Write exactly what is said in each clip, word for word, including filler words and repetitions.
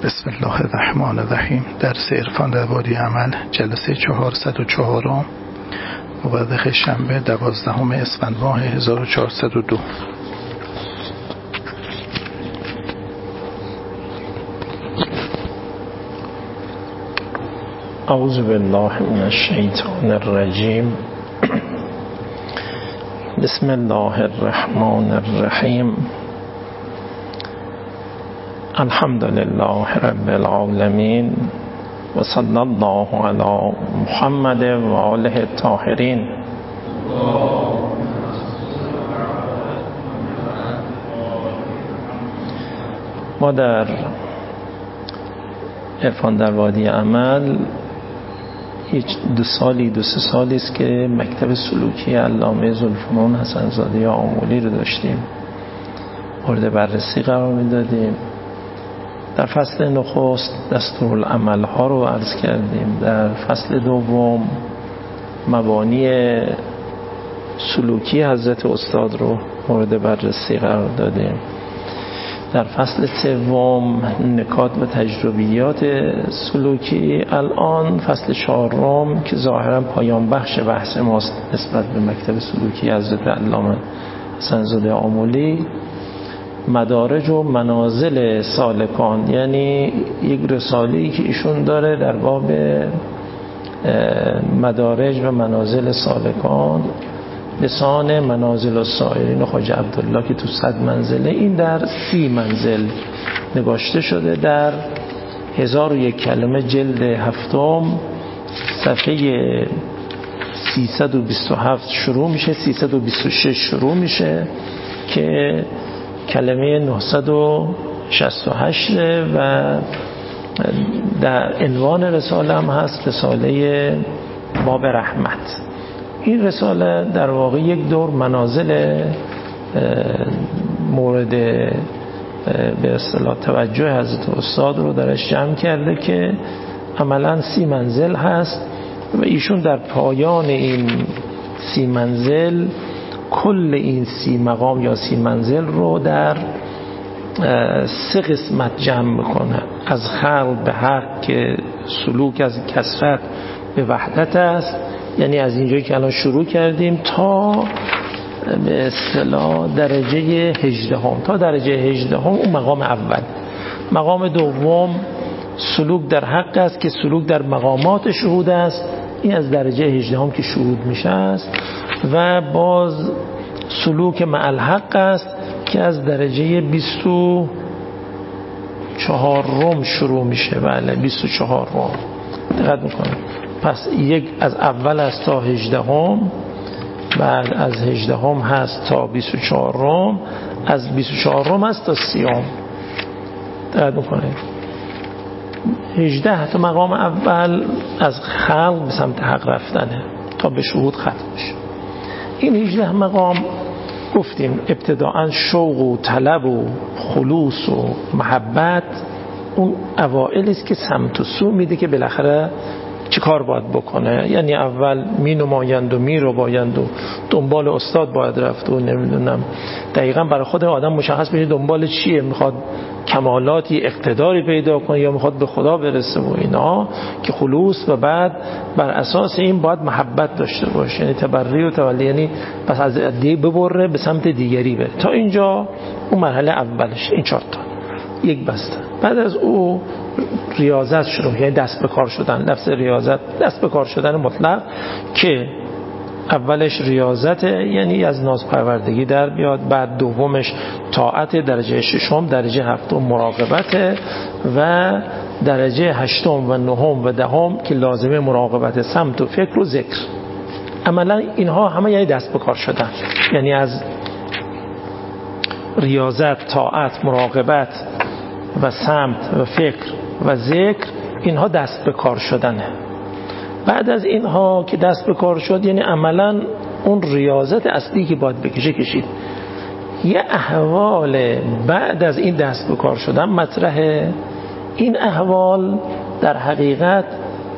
بسم الله الرحمن الرحیم. درس عرفان در وادی عمل، جلسه چهارصد و چهار، مورخ شنبه دوازدهم اسفند ماه هزار و چهارصد و دو. اعوذ بالله من الشیطان الرجیم. بسم الله الرحمن الرحیم. الحمد لله رب العالمین و صلی الله علی محمد و آله الطاهرین. ما در عرفان در وادی عمل هیچ دو سالی دو سه سالی است که مکتب سلوکی علامه ذوالفنون حسن زاده آملی رو داشتیم، مورد بررسی قرار میدادیم. در فصل نخست دستورالعمل ها رو عرض کردیم، در فصل دوم مبانی سلوکی حضرت استاد رو مورد بررسی قرار دادیم. در فصل سوم نکات و تجربیات سلوکی. الان فصل چهارم که ظاهرا پایان بخش بحث ماست نسبت به مکتب سلوکی حضرت علامه حسن زاده آملی، مدارج و منازل سالکان، یعنی یک رساله‌ای که ایشون داره در باب مدارج و منازل سالکان، لسان منازل السائرین خواجه عبدالله که تو صد منزله، این در سی منزل نگاشته شده در هزار و یک کلمه جلد هفتم صفحه سیصد و بیست و هفت شروع میشه، سیصد و بیست و شش شروع میشه که کلمه نهصد و شصت و هشت و در عنوان رساله هم هست رساله باب رحمت. این رساله در واقع یک دور منازل مورد به اصطلاح توجه حضرت استاد رو درش جمع کرده که عملاً سی منزل هست و ایشون در پایان این سی منزل کل این سی مقام یا سی منزل رو در سه قسمت جمع میکنه. از خلق به حق که سلوک از کثرت به وحدت است، یعنی از اینجایی که الان شروع کردیم تا به اصطلاح درجه هجدهم، تا درجه هجدهم اون مقام اول. مقام دوم سلوک در حق است که سلوک در مقامات شهود است، این از درجه هجدهم که شهود میشه است. و باز سلوک مع الحق است که از درجه بیست و چهارم شروع میشه. بله بیست و چهارم دقت میکنم. پس یک از اول است تا هجدهم، بعد از هجدهم هست تا بیست و چهارم، از بیست و چهارم هست تا سیوم. دقت میکنید هجده تا مقام اول از خلق به سمت حق رفتنه تا به شهود ختم میشه. این هجده مقام گفتیم ابتداعا شوق و طلب و خلوص و محبت اون اوائل است که سمت و سو میده که بالاخره چی کار باید بکنه. یعنی اول می نمایند و می رو بایند و دنبال استاد باید رفت و نمیدونم دقیقا برای خود آدم مشخص بشه دنبال چیه، میخواد کمالاتی اقتداری پیدا کنه یا میخواد به خدا برسه و اینا که خلوص، و بعد بر اساس این باید محبت داشته باشه، یعنی تبری و تولی، یعنی پس از دیگه ببره به سمت دیگری بره. تا اینجا اون مرحله اولش، این چهار تا یک بسته. بعد از او ریاضت شروع، یعنی دست به کار شدن. لفظ ریاضت دست به کار شدن مطلق که اولش ریاضت یعنی از ناز پروردگی در بیاد، بعد دومش طاعت، درجه ششم، درجه هفتم مراقبت و درجه هشتم و نهم و دهم که لازمه مراقبت سمت و فکر و ذکر. عملا اینها همه یعنی دست به کار شدن، یعنی از ریاضت، طاعت، مراقبت و سمت و فکر و ذکر، اینها دست به کار شدنه. بعد از اینها که دست به کار شد، یعنی عملا اون ریاضت اصلی که باید بکشه کشید. یه احوال بعد از این دست به کار شدن مطرحه. این احوال در حقیقت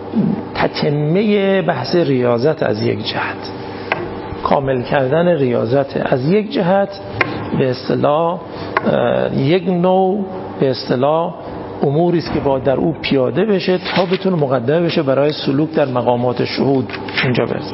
تتمه بحث ریاضت از یک جهت، کامل کردن ریاضت از یک جهت، به اصطلاح یک نوع به اصطلاح اموری است که با در او پیاده بشه تا بتونه مقدمه بشه برای سلوک در مقامات شهود اینجا برسه.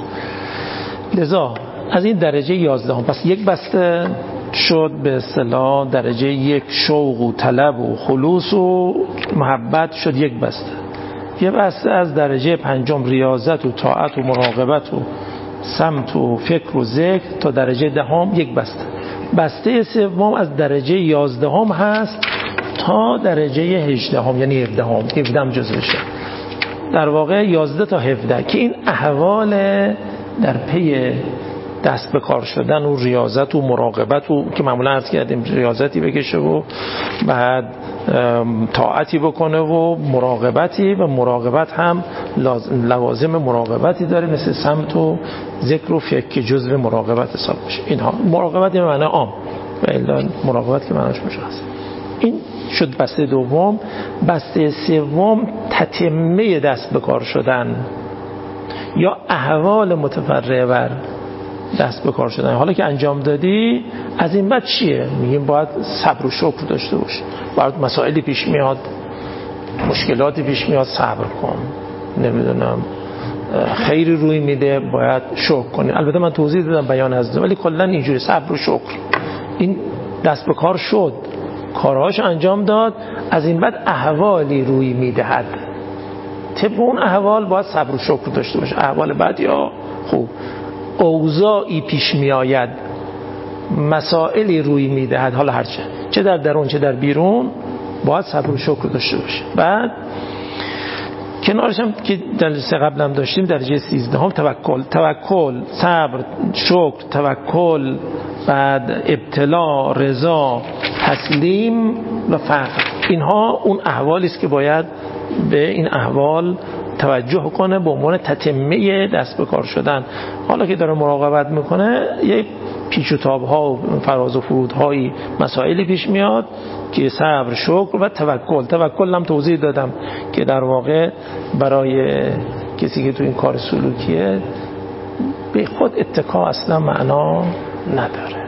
لذا از این درجه یازده هم پس یک بسته شد به اصطلاح درجه یک شوق و طلب و خلوص و محبت شد یک بسته. یه بسته از درجه پنجم ریاضت و طاعت و مراقبت و سمت و فکر و ذکر تا درجه دهم یک بسته. بسته سوم از درجه یازده هم هست تا درجه هجده هم یعنی هفده هم هفده هم جز بشه در واقع یازده تا هفده که این احوال در پی دست به کار شدن و ریاضت و مراقبت و که معمولا عرض کردیم ریاضتی بکشه و بعد طاعتی بکنه و مراقبتی و مراقبت هم لوازم مراقبتی داره مثل سمت و ذکر و فکر که جزء مراقبت حساب میشه. اینها مراقبت به معنی عام و الا مراقبت که معنیش مشخص. این شد بسته دوم. بسته سوم تتمه دست به کار شدن یا احوال متفرع بر دست به کار شدن. حالا که انجام دادی از این بعد چیه؟ میگیم باید صبر و شکر داشته باشی. باید مسائلی پیش میاد، مشکلاتی پیش میاد، صبر کن. نمیدونم خیری روی میده باید شکر کنی. البته من توضیح دادم بیان از ولی کلا اینجوری صبر و شکر. این دست به کار شد، کارهاش انجام داد، از این بعد احوالی روی میدهد. طبق اون احوال باید صبر و شکر داشته باشه. احوال بعد یا خوب اوضاعی پیش می آید، مسائلی روی می دهد، حالا هرچه چه در درون چه در بیرون باید صبر و شکر داشته باشه. بعد کنارش هم که جلسه قبل هم داشتیم درجه سیزده هم توکل توکل صبر شکر توکل بعد ابتلا رضا تسلیم و فقر. اینها اون احوالی است که باید به این احوال توجه کنه به عنوان تتمه دست به کار شدن. حالا که داره مراقبت میکنه یک پیچ و تاب ها و فراز و فرود های مسائلی پیش میاد که صبر شکر و توکل. توکل هم توضیح دادم که در واقع برای کسی که تو این کار سلوکیه به خود اتکا اصلا معنا نداره.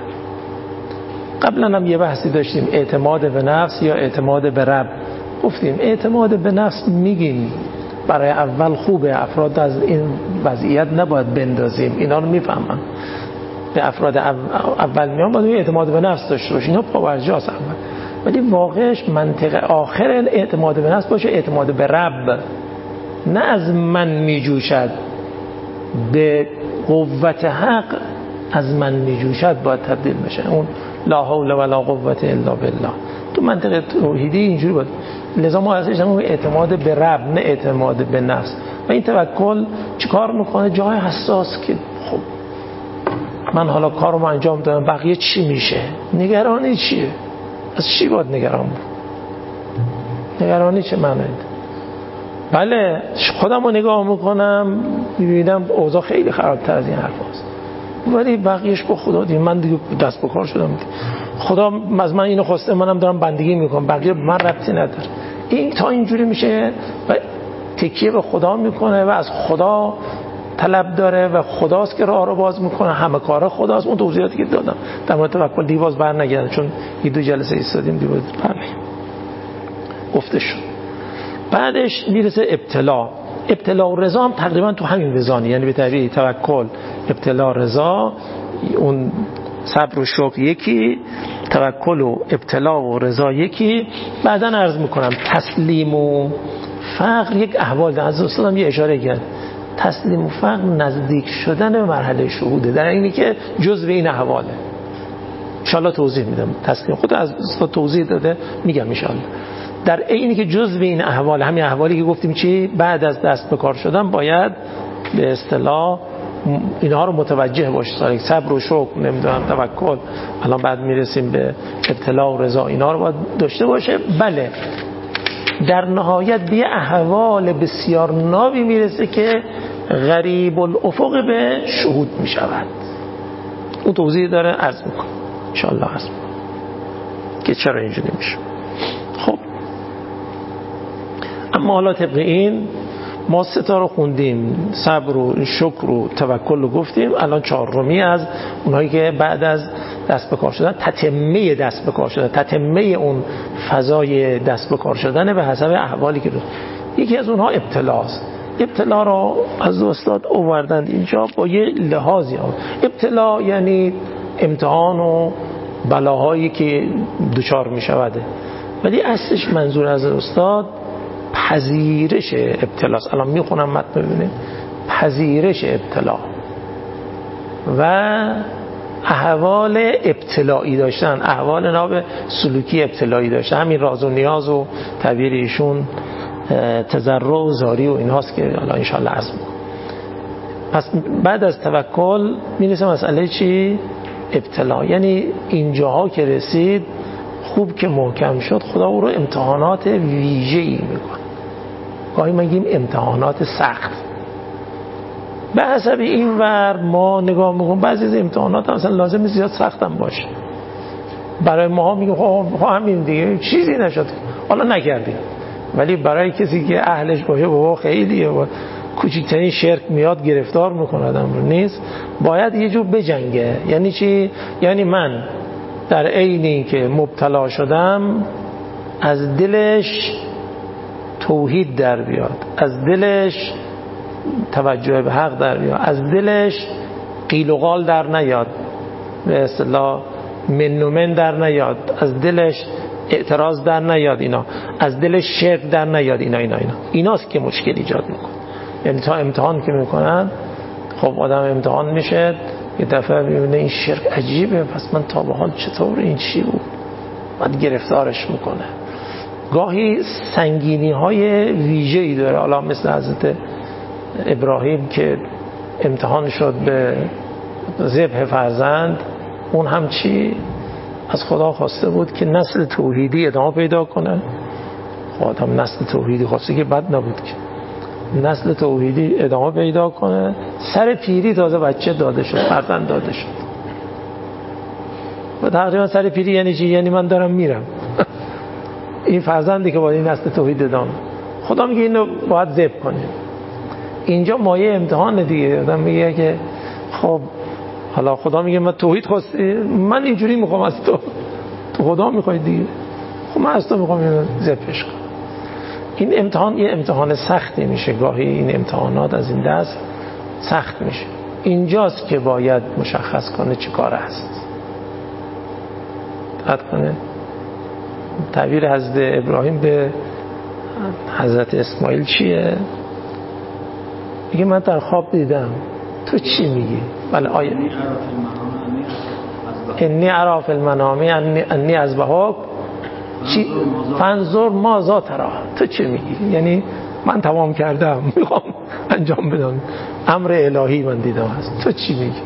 قبلا هم یه بحثی داشتیم اعتماد به نفس یا اعتماد به رب. گفتیم اعتماد به نفس میگیم برای اول خوبه، افراد از این وضعیت نباید بندازیم، اینا رو میفهمم. به افراد اول میان باید اعتماد به نفس داشته باشه، اینا پاورجاست اول. ولی واقعش منطق آخر اعتماد به نفس باشه اعتماد به رب، نه از من میجوشد، به قوت حق از من میجوشد باید تبدیل بشه. اون لا حول ولا قوت الا بالله تو منطق توحیدی اینجوری بود. لذا ما ازش هم اعتماد به رب نه اعتماد به نفس. و این توکل چیکار میکنه؟ جای حساس که خب من حالا کارم انجام دادم بقیه چی میشه؟ نگرانی چیه؟ از چی باید نگران بود؟ نگرانی چه معنی؟ بله خودم رو نگاه میکنم میبینم اوضاع خیلی خرابتر از این حرف هست، ولی بقیهش با خدا دیم. من دیگه دست به کار شدم، خدا از من اینو خواسته، منم دارم بندگی میکنم، بقیه من ربطی نداره. این تا اینجوری میشه و تکیه به خدا میکنه و از خدا طلب داره و خداست که راه رو باز میکنه، همه کاره خداست. اون توضیحاتی که دادم در مورد توکل دیواز بر نگردم چون یه دو جلسه ایستادیم دیواز بر گفته شد. بعدش میرسه ابتلا. ابتلا و رضا هم تقریبا تو همین وزانی، یعنی به تعبیر توکل ابتلا رضا، اون صبر و شکر یکی، توکل و ابتلا و رضا یکی. بعداً عرض میکنم تسلیم و فقر یک احوال ده. از استادم یه اشاره کرد تسلیم و فقر نزدیک شدن به مرحله شهوده، در اینی که جزء این احواله. انشالله توضیح میدم. تسلیم خود از استاد توضیح داده میگم انشالله. در اینی که جزء این احوال، همین احوالی که گفتیم چی بعد از دست به کار شدن باید به اصطلاح اینها رو متوجه باشه. صبر و شکر نمیدونم توکل، الان بعد میرسیم به ابتلا و رضا، اینا رو باید داشته باشه. بله در نهایت به احوال بسیار نابی میرسه که غریب الافق به شهود میشود. اون توضیح داره عرض میکنم انشالله عرض میکنم که چرا اینجوری میشه. خب اما حالا طبق این ما سه تا رو خوندیم، صبر و شکر و توکل رو گفتیم. الان چهارمی از اونهایی که بعد از دست به کار شدن، تتمه دست به کار شدن، تتمه اون فضای دست به کار شدن به حسب احوالی که رو. یکی از اونها ابتلاست. ابتلا را از استاد آوردند اینجا با یه لحاظی ها. ابتلا یعنی امتحان و بلاهایی که دچار می شوده، ولی اصلش منظور از استاد پذیرش ابتلاست. الان می خونم متن ببینید، پذیرش ابتلا و احوال ابتلایی داشتن، احوال ناب سلوکی ابتلایی داشتن. همین راز و نیاز و تعبیر ایشون تضرع و زاری و این هاست که حالا انشاءالله عرض میکنم. پس بعد از توکل میرسه مسئله چی؟ ابتلا. یعنی اینجاها که رسید خوب که محکم شد، خدا او رو امتحانات ویژه‌ای میکنه. گاهی میگیم امتحانات سخت. به حسب این ور ما نگاه میکنیم بعضی از امتحانات اصلا لازم نیست زیاد سخت هم باشه. برای ما میگیم خب همین دیگه چیزی نشد، حالا نکردیم. ولی برای کسی که اهلش باشه بابا خیلیه و کوچکترین شرک میاد گرفتار میکنه آدم رو، نیست باید یه جور بجنگه. یعنی چی؟ یعنی من در عین این که مبتلا شدم از دلش توحید در بیاد، از دلش توجه به حق در بیاد، از دلش قیل و قال در نیاد، به اصطلاح من و من در نیاد، از دلش اعتراض در نیاد، اینا از دلش شرک در نیاد، اینا اینا اینا ایناست که مشکل ایجاد میکنه. یعنی تا امتحان که میکنن، خب آدم امتحان میشه یه دفعه میبینه این شرک عجیبه، پس من تا به حال چطور این چی بود، بعد گرفتارش میکنه. گاهی سنگینی های ویژه‌ای داره، حالا مثل حضرت ابراهیم که امتحان شد به ذبح فرزند، اون هم چی از خدا خواسته بود که نسل توحیدی ادامه پیدا کنه. خب هم نسل توحیدی خواسته که بد نبود که نسل توحیدی ادامه پیدا کنه. سر پیری تازه بچه داده شد، فرزند داده شد. و تقریبا سر پیری یعنی چی؟ یعنی من دارم میرم. این فرزندی که باید این نسل توحید ادامه، خدا میگه اینو باید ذبح کنیم. اینجا مایه امتحان دیگه. آدم میگه که خب حالا خدا میگه من توحید خواستی، من اینجوری میخوام از تو، تو خدا میخوای دیگه، خب من از تو میخوام اینو ذبحش کنم. این امتحان یه امتحان سختی میشه. گاهی این امتحانات از این دست سخت میشه. اینجاست که باید مشخص کنه چی کار است. دقت کنه تعبیر حضرت ابراهیم به حضرت اسماعیل چیه؟ میگه من در خواب دیدم، تو چی میگی؟ بله آیه انی ارا فی المنام انی اذبحک چی فانظر ماذا تری، تو چی میگی؟ یعنی من تمام کردم، میخوام انجام بدم، امر الهی من دیدم هست، تو چی میگی؟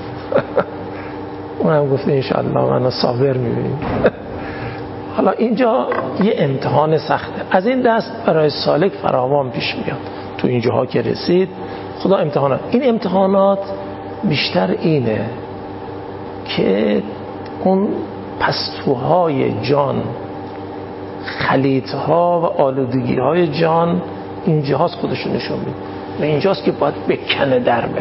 اونم گفته انشاءالله من صابر میبینیم. حالا اینجا یه امتحان سخته، از این دست برای سالک فراوان پیش میاد. تو اینجاها که رسید خدا امتحانات، این امتحانات بیشتر اینه که اون پستوهای جان، خلیطها و آلودگیهای جان اینجاست خودشون نشون میده و اینجاست که باید بکنه در بره.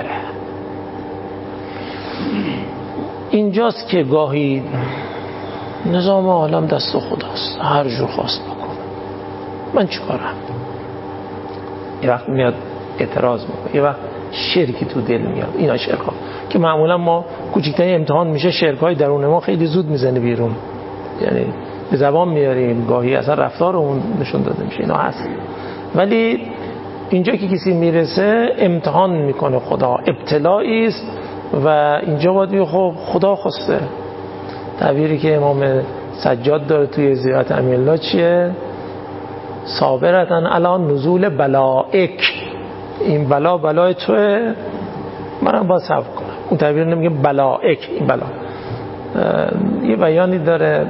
اینجاست که گاهی نظام عالم دست خداست، هر جور خواست بکنه، من چی کارم؟ یه وقت میاد اعتراض میکنه، یه وقت شرکی تو دل میاد. اینا شرک ها که معمولا ما کوچکترین امتحان میشه شرک های درون ما خیلی زود میزنه بیرون، یعنی به زبان میاریم، گاهی اصلا رفتارمون نشون داده میشه، اینا هست. ولی اینجا که کسی میرسه امتحان میکنه، خدا ابتلایی است و اینجا باید بگه خب خدا خواسته. تعبیری که امام سجاد داره توی زیارت امیرالله چیه؟ صابرتن علی نزول بلائک، این بلا بلای توه، منم باید صبر کنم. اون تعبیر نمیگه بلائک، این بلا. یه بیانی داره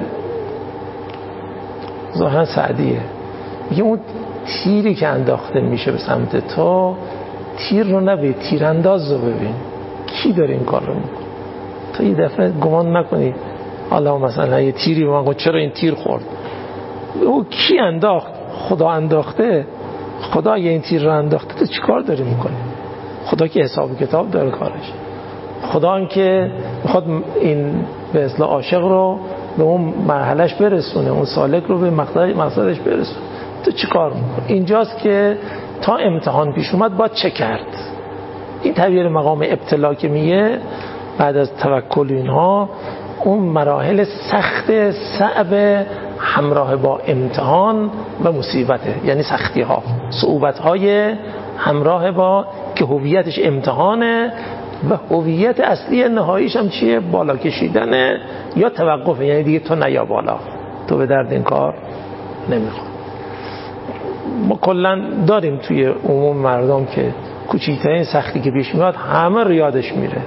ظاهرا سعدیه، میگه اون تیری که انداخته میشه به سمت تو، تیر رو نبین، تیرانداز رو ببین کی داره این کار رو میکنه. تو یه دفعه گمان نکنی حالا مثلا یه تیری به من گفت چرا این تیر خورد، او کی انداخت؟ خدا انداخته. خدا یه این تیر رو انداخته، تو چی کار داری میکنی؟ خدا که حساب کتاب داره کارش. خدا هم که میخواد این به اصطلاح عاشق رو به اون مرحلهش برسونه، اون سالک رو به مقصدش برسونه. تو چی کار میکنی؟ اینجاست که تا امتحان پیش اومد باید چه کرد. این تعبیر مقام ابتلا که میگه بعد از توکل اینها، اون مراحل سخت صعب همراه با امتحان و مصیبته، یعنی سختی ها، صعوبت های همراه با که هویتش امتحانه و هویت اصلی نهاییش هم چیه؟ بالا کشیدنه یا توقفه، یعنی دیگه تو نیا بالا، تو به درد این کار نمیخواد. ما کلا داریم توی عموم مردم که کوچیکترین سختی که پیش میاد همه رو یادش میره،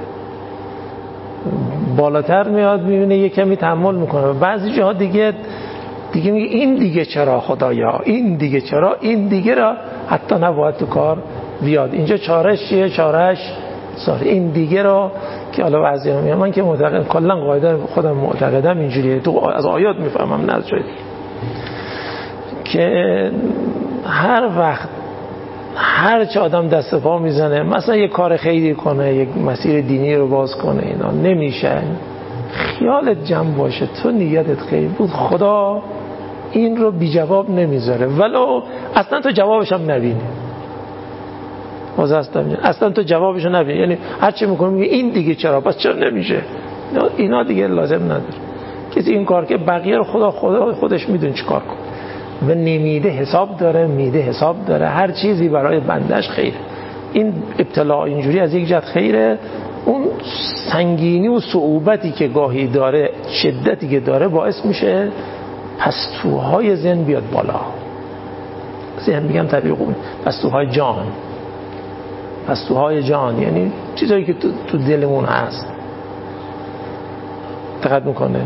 بالاتر میاد میبینه یه کمی تحمل میکنه و بعضی جاها دیگه دیگه میگه این دیگه چرا خدایا، این دیگه چرا، این دیگه را حتی نباید تو کار بیاد. اینجا چارش چیه؟ چارش ساری این دیگه را که حالا بعضی ها میگن، من که معتقد کلا قاعده خودم معتقدم اینجوریه، تو از آیات میفهمم، نه شده که هر وقت هر چه آدم دست پا میزنه، مثلا یه کار خیری کنه، یک مسیر دینی رو باز کنه، اینا نمیشه، خیالت جمع باشه تو نیتت خیر بود، خدا این رو بی جواب نمیذاره، ولو اصلا تو جوابش هم نبینی. اصلا تو جوابش رو نبینی، یعنی هر چی میکنه میگه این دیگه چرا، پس چرا نمیشه، اینا دیگه لازم نداره. کسی این کار که بقیه رو خدا خدا خودش میدونه چی کار کنه و نمیده حساب داره، میده حساب داره، هر چیزی برای بندش خیره. این ابتلا اینجوری از یک جهت خیره، اون سنگینی و صعوبتی که گاهی داره، شدتی که داره، باعث میشه پستوهای ذهن بیاد بالا. ذهن میگم طبیعی خوبه، پستوهای جان، پستوهای جان یعنی چیزایی که تو, تو دلمون هست، دقت میکنه.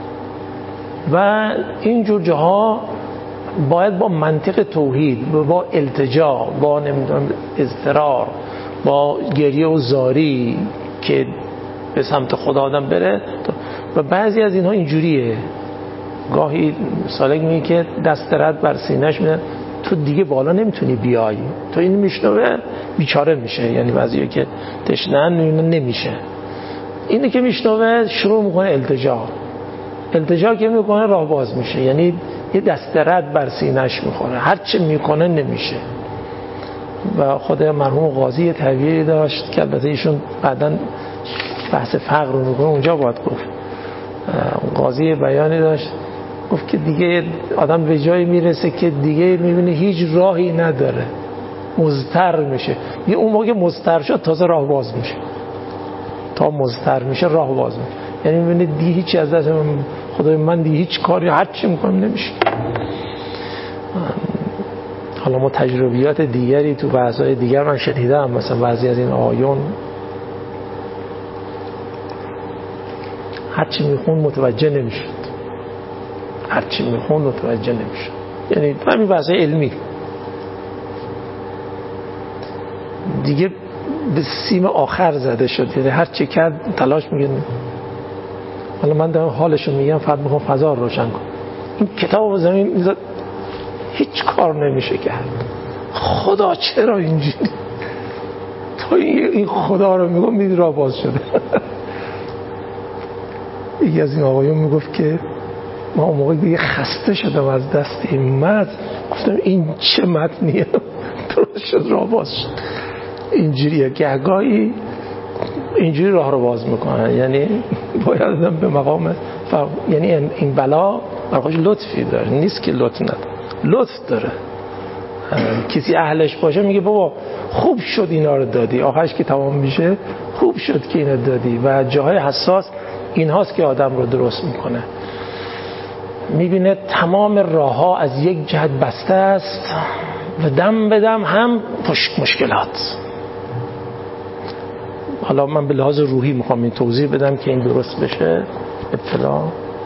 و اینجور جاها باید با منطق توحید، با التجا، با نمیدونم اضطرار، با گریه و زاری که به سمت خدا آدم بره. و بعضی از اینها اینجوریه، گاهی سالک میگه که دست رد بر سینه‌اش میده، تو دیگه بالا نمیتونی بیای، تو این میشنوه بیچاره میشه، یعنی بعضیا که تشنن نمیشه، اینی که میشنوه شروع میکنه التجا، التجا که میکنه راه باز میشه، یعنی یه دست رد بر سینه‌اش میخوره، هر چه میکنه نمیشه. و خود مرحوم قاضی تعبیری داشت که البته ایشون بعداً بحث فقر رو میکنه، اونجا باید گفت، قاضی بیانی داشت گفت که دیگه آدم به جایی میرسه که دیگه میبینه هیچ راهی نداره، مضطر میشه. یه اون موقع مضطر شد تازه راه باز میشه، تا مضطر میشه راه باز میشه، یعنی میبینه دیگه هیچی از دست من، خدای من دیگه هیچ کاری هر چی میکنم نمیشه. حالا ما تجربیات دیگری تو بحث‌های دیگر من شنیدم، مثلا بعضی از این آیون هر چی میخون متوجه نمیشد، هر چی میخون متوجه نمیشد، یعنی همین بحث‌های علمی دیگه به سیم آخر زده شد، یعنی هر چی کرد تلاش میگه. حالا من دارم حالشو میگم، فقط میخوام فضا رو روشن کنم. این کتاب زمین میذاره هیچ کار نمیشه کرد. خدا چرا اینجوری؟ تو این خدا رو میگم میدی راه باز شده. یکی از این آقایون میگفت که ما اون موقع دیگه خسته شدم از دست این متن، گفتم این چه متنیه؟ درست شد، راه باز شد. اینجوریه که گاهی اینجوری راه رو باز میکنن، یعنی باید آدم به مقام فرق. یعنی این بلا برخوش لطفی داره، نیست که لطف نداره، لطف داره. کسی اهلش باشه میگه بابا خوب شد اینا رو دادی، آخرش که تمام میشه خوب شد که اینا دادی. و جاهای حساس این هاست که آدم رو درست میکنه، میبینه تمام راه ها از یک جهت بسته است و دم به دم هم مشکلات. حالا من به لحاظ روحی میخوام این توضیح بدم که این درست بشه. ابتلا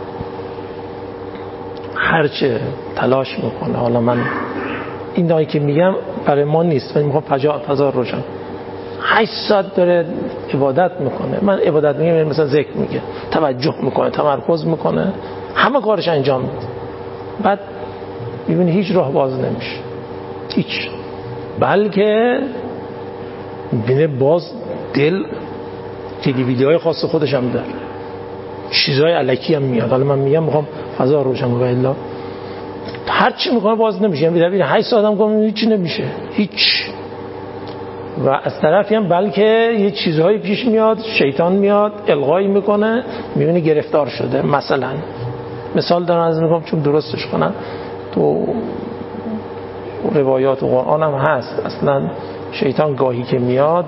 هرچه تلاش میکنه، حالا من این دایی که میگم برای ما نیست، من میخوام فضا فضا روشن. هشت ساعت داره عبادت میکنه، من عبادت میگم مثلا ذکر میگه، توجه میکنه، تمرکز میکنه، همه کارش انجام میده، بعد میبینی هیچ راه باز نمیشه، هیچ. بلکه میبینه باز دل تلویزیون‌های خاص خودش هم داره، چیزای الکی هم میاد. حالا من میگم میخوام فضا روشن کنم، الا هر چی میکنه باز نمیشه. یعنی ببین هشت ساعت هم کنم هیچ نمیشه، هیچ. و از طرفی هم بلکه یه چیزهایی پیش میاد، شیطان میاد الغایی میکنه، میبینی گرفتار شده. مثلا مثال دارم از میگم چون درستش کنم، تو روایات و قرآن هم هست. اصلا شیطان گاهی که میاد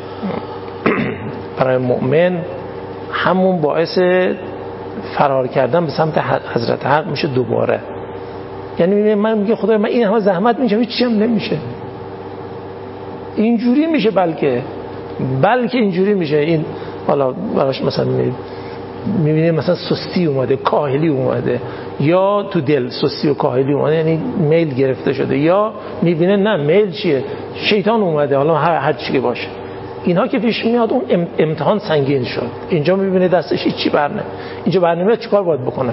برای مؤمن همون باعث فرار کردن به سمت حضرت حق میشه دوباره. یعنی من میگه خدای من این همه زحمت میشم هیچ چی هم نمیشه، اینجوری میشه. بلکه بلکه اینجوری میشه. این حالا براش مثلا میبینه مثلا سستی اومده، کاهلی اومده، یا تو دل سستی و کاهلی اومده، یعنی میل گرفته شده، یا میبینه نه میل چیه، شیطان اومده، حالا هر, هر چی که باشه. اینها که پیش میاد اون امتحان سنگین شد. اینجا میبینه دستش هیچی برنه، اینجا برنمیاد چیکار باید بکنه.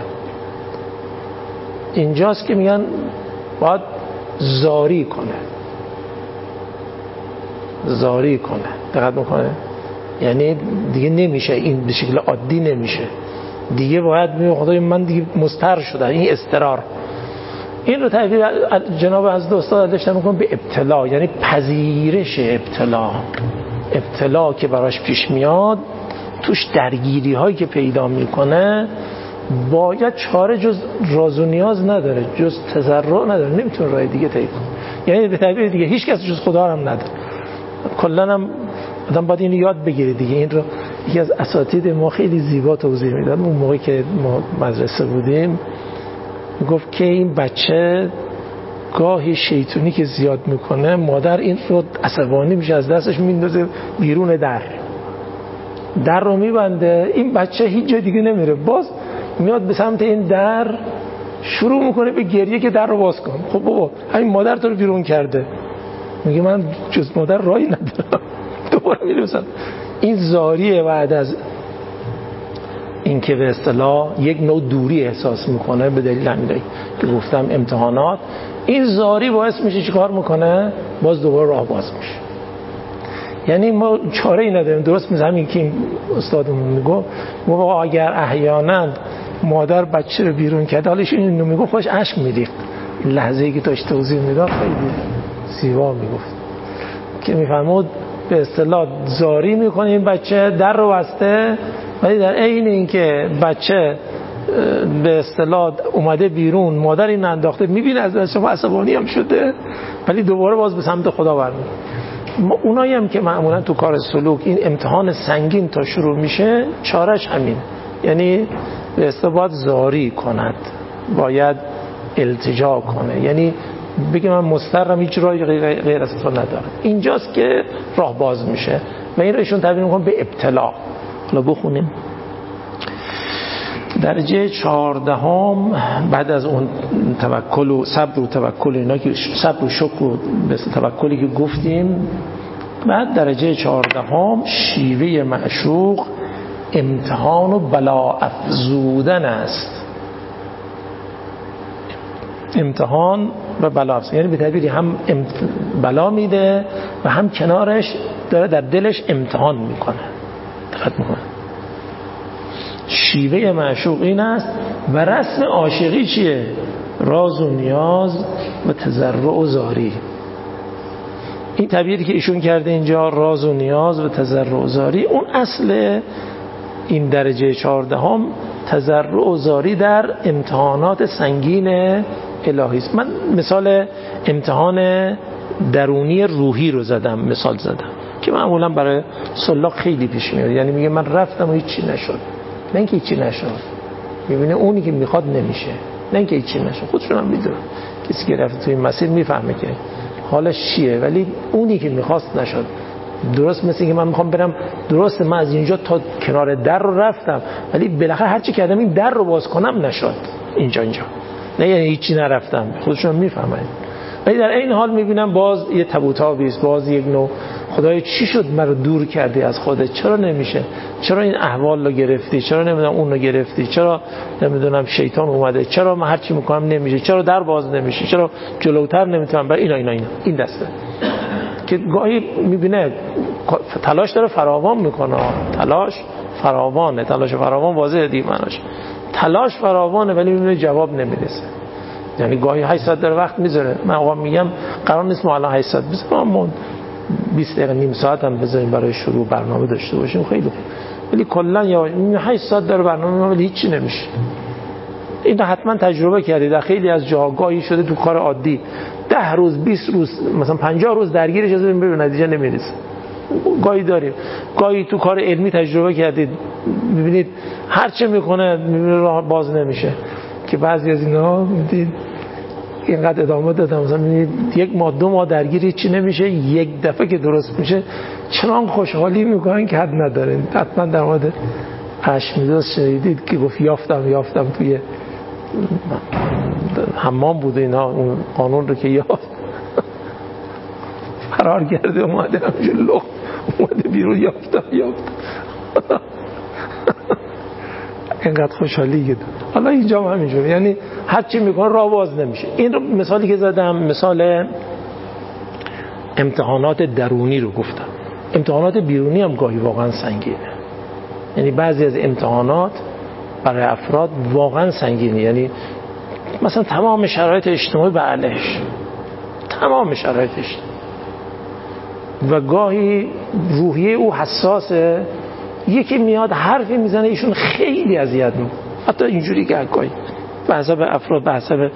اینجاست که میگن باید زاری کنه، زاری کنه. دقت میکنه؟ یعنی دیگه نمیشه، این به شکل عادی نمیشه دیگه. باید میگه خدای من دیگه مضطر شدم، این اضطرار. این رو تعبیر جناب حضرت استاد داشتن میکنم به ابتلا، یعنی پذیرش ابتلا. ابتلا که براش پیش میاد، توش درگیری هایی که پیدا میکنه، باید چاره جز راز و نیاز نداره، جز تضرع نداره، نمیتونه راه دیگه طی کنه. یعنی به تعبیر دیگه هیچ کس جز خدا هم نداره. کلا هم آدم باید اینو یاد بگیره دیگه. این رو یکی از اساتید ما خیلی زیبا توضیح میداد اون موقعی که ما مدرسه بودیم. میگفت که این بچه گاهی شیطونی که زیاد میکنه، مادر این رو عصبانی میشه، از دستش میندازه بیرون در در رو میبنده، این بچه هیچ جا دیگه نمیره، باز میاد به سمت این در، شروع میکنه به گریه که در رو باز کن. خب بابا همین مادر تو رو بیرون کرده. میگه من جز مادر راهی ندارم، دوباره میره مثلا. این زاریه. بعد از این که به اصطلاح یک نوع دوری احساس میکنه به دلیل همینایی که گفتم امتحانات، این زاری باعث میشه چیکار میکنه؟ باز دوباره راه باز میشه. یعنی ما چاره ای نداریم. درست مثل همین که استادمون میگه، ما اگر احیانا مادر بچه رو بیرون کرد، حالش اینو میگه خوش اشک میریخت. این لحظه‌ای که داشت توضیح میداد خیلی زیبا میگفت که میفهمود به اصطلاح زاری میکنه این بچه، در رو بسته، ولی در عین اینکه بچه به اصطلاح اومده بیرون، مادر این انداخته، میبینه از دست شما عصبانی هم شده، ولی دوباره باز به سمت خدا برمیاد. اونایی هم که معمولا تو کار سلوک این امتحان سنگین تا شروع میشه، چارش همین، یعنی به اصطلاح زاری کند، باید التجا کنه، یعنی بگه من مضطرم، هیچ راهی غیر از تو ندارم. اینجاست که راه باز میشه و این رو ایشون تعبیر میکنه به ابتلا. حالا بخونیم درجه چهاردهم. بعد از اون توکل و صبر و توکل، اینا که صبر و شکر و توکلی که گفتیم، بعد درجه چهاردهم شیوه معشوق امتحان و بلا افزودن است. امتحان و بلا افزودن یعنی به تعبیری هم بلا میده و هم کنارش داره در دلش امتحان میکنه. دقت میکنه. شیوه معشوق این است و رسم عاشقی چیه؟ راز و نیاز و تضرع و زاری. این تعبیری که ایشون کرده اینجا، راز و نیاز و تضرع و زاری، اون اصل این درجه چهاردهم تضرع و زاری در امتحانات سنگین الهی است. من مثال امتحان درونی روحی رو زدم، مثال زدم که معمولا برای سلاک خیلی پیش میاد. یعنی میگه من رفتم و هیچی نشد، نه اینکه هیچی نشد، میبینه اونی که میخواد نمیشه، نه اینکه هیچی نشد. خودشون هم میدونن، کسی که رفته توی این مسیر میفهمه که حالش چیه، ولی اونی که میخواست نشد. درست مثل اینکه من میخوام برم، درست من از اینجا تا کنار در رو رفتم، ولی بالاخره هر چی کردم این در رو باز کنم نشد، اینجا اینجا نه، یعنی هیچی نرفتم. خودشون میفهمن. ولی در این حال میبینم باز یه تبوتابی است، باز یک نوع خدای چی شد مرا دور کردی از خودت، چرا نمیشه، چرا این احوال رو گرفتی، چرا نمیدونم اون رو گرفتی، چرا نمیدونم شیطان اومده، چرا من هر چی میکنم نمیشه، چرا در باز نمیشه، چرا جلوتر نمیتونم. برای اینا اینا اینا این دسته که گاهی میبینه تلاش داره فراوان میکنه، تلاش فراوانه، تلاش فراوان واضحه دیگه معناش تلاش فراوانه ولی میبینه جواب نمیرسه. یعنی گاهی هشت ساعت در وقت میذاره. من آقا میگم قرار نیست ما الان هشت ساعت بذاریم، ما بیست دقیقه نیم ساعت هم بذاریم برای شروع برنامه داشته باشیم خیلی خوب. ولی کلا یا هشت ساعت در برنامه ولی هیچی نمیشه. این حتما تجربه کردید. در خیلی از جاها گاهی شده تو کار عادی ده روز بیست روز مثلا پنجاه روز درگیرش از این به نتیجه نمیرسه. گاهی داریم. گاهی تو کار علمی تجربه کردید میبینید هر چه میکنه میبینید راه باز نمیشه، که بعضی از اینا میدید اینقدر ادامه دادم مثلا میبینید یک ماه دو ماه درگیر چی نمیشه، یک دفعه که درست میشه چنان خوشحالی میکنن که حد ندارین. حتما در مورد اشمیدس شنیدید که گفت یافتم یافتم توی حمام بوده اینا اون قانون رو که یافت فرار کرده اومده همینجور لخ اومده بیرون یافتم یافتم اینقدر خوشحالی گید. حالا اینجا هم همینجور، یعنی هر چی میکنه راه باز نمیشه. این رو مثالی که زدم مثال امتحانات درونی رو گفتم. امتحانات بیرونی هم گاهی واقعا سنگینه. یعنی بعضی از امتحانات برای افراد واقعا سنگینه. یعنی مثلا تمام شرایط اجتماعی به علیهش، تمام شرایط اجتماعی، و گاهی روحیه او حساسه، یکی میاد حرفی میزنه ایشون خیلی اذیت میکنه. حتی اینجوری که گاهی به حسب افراد به حسب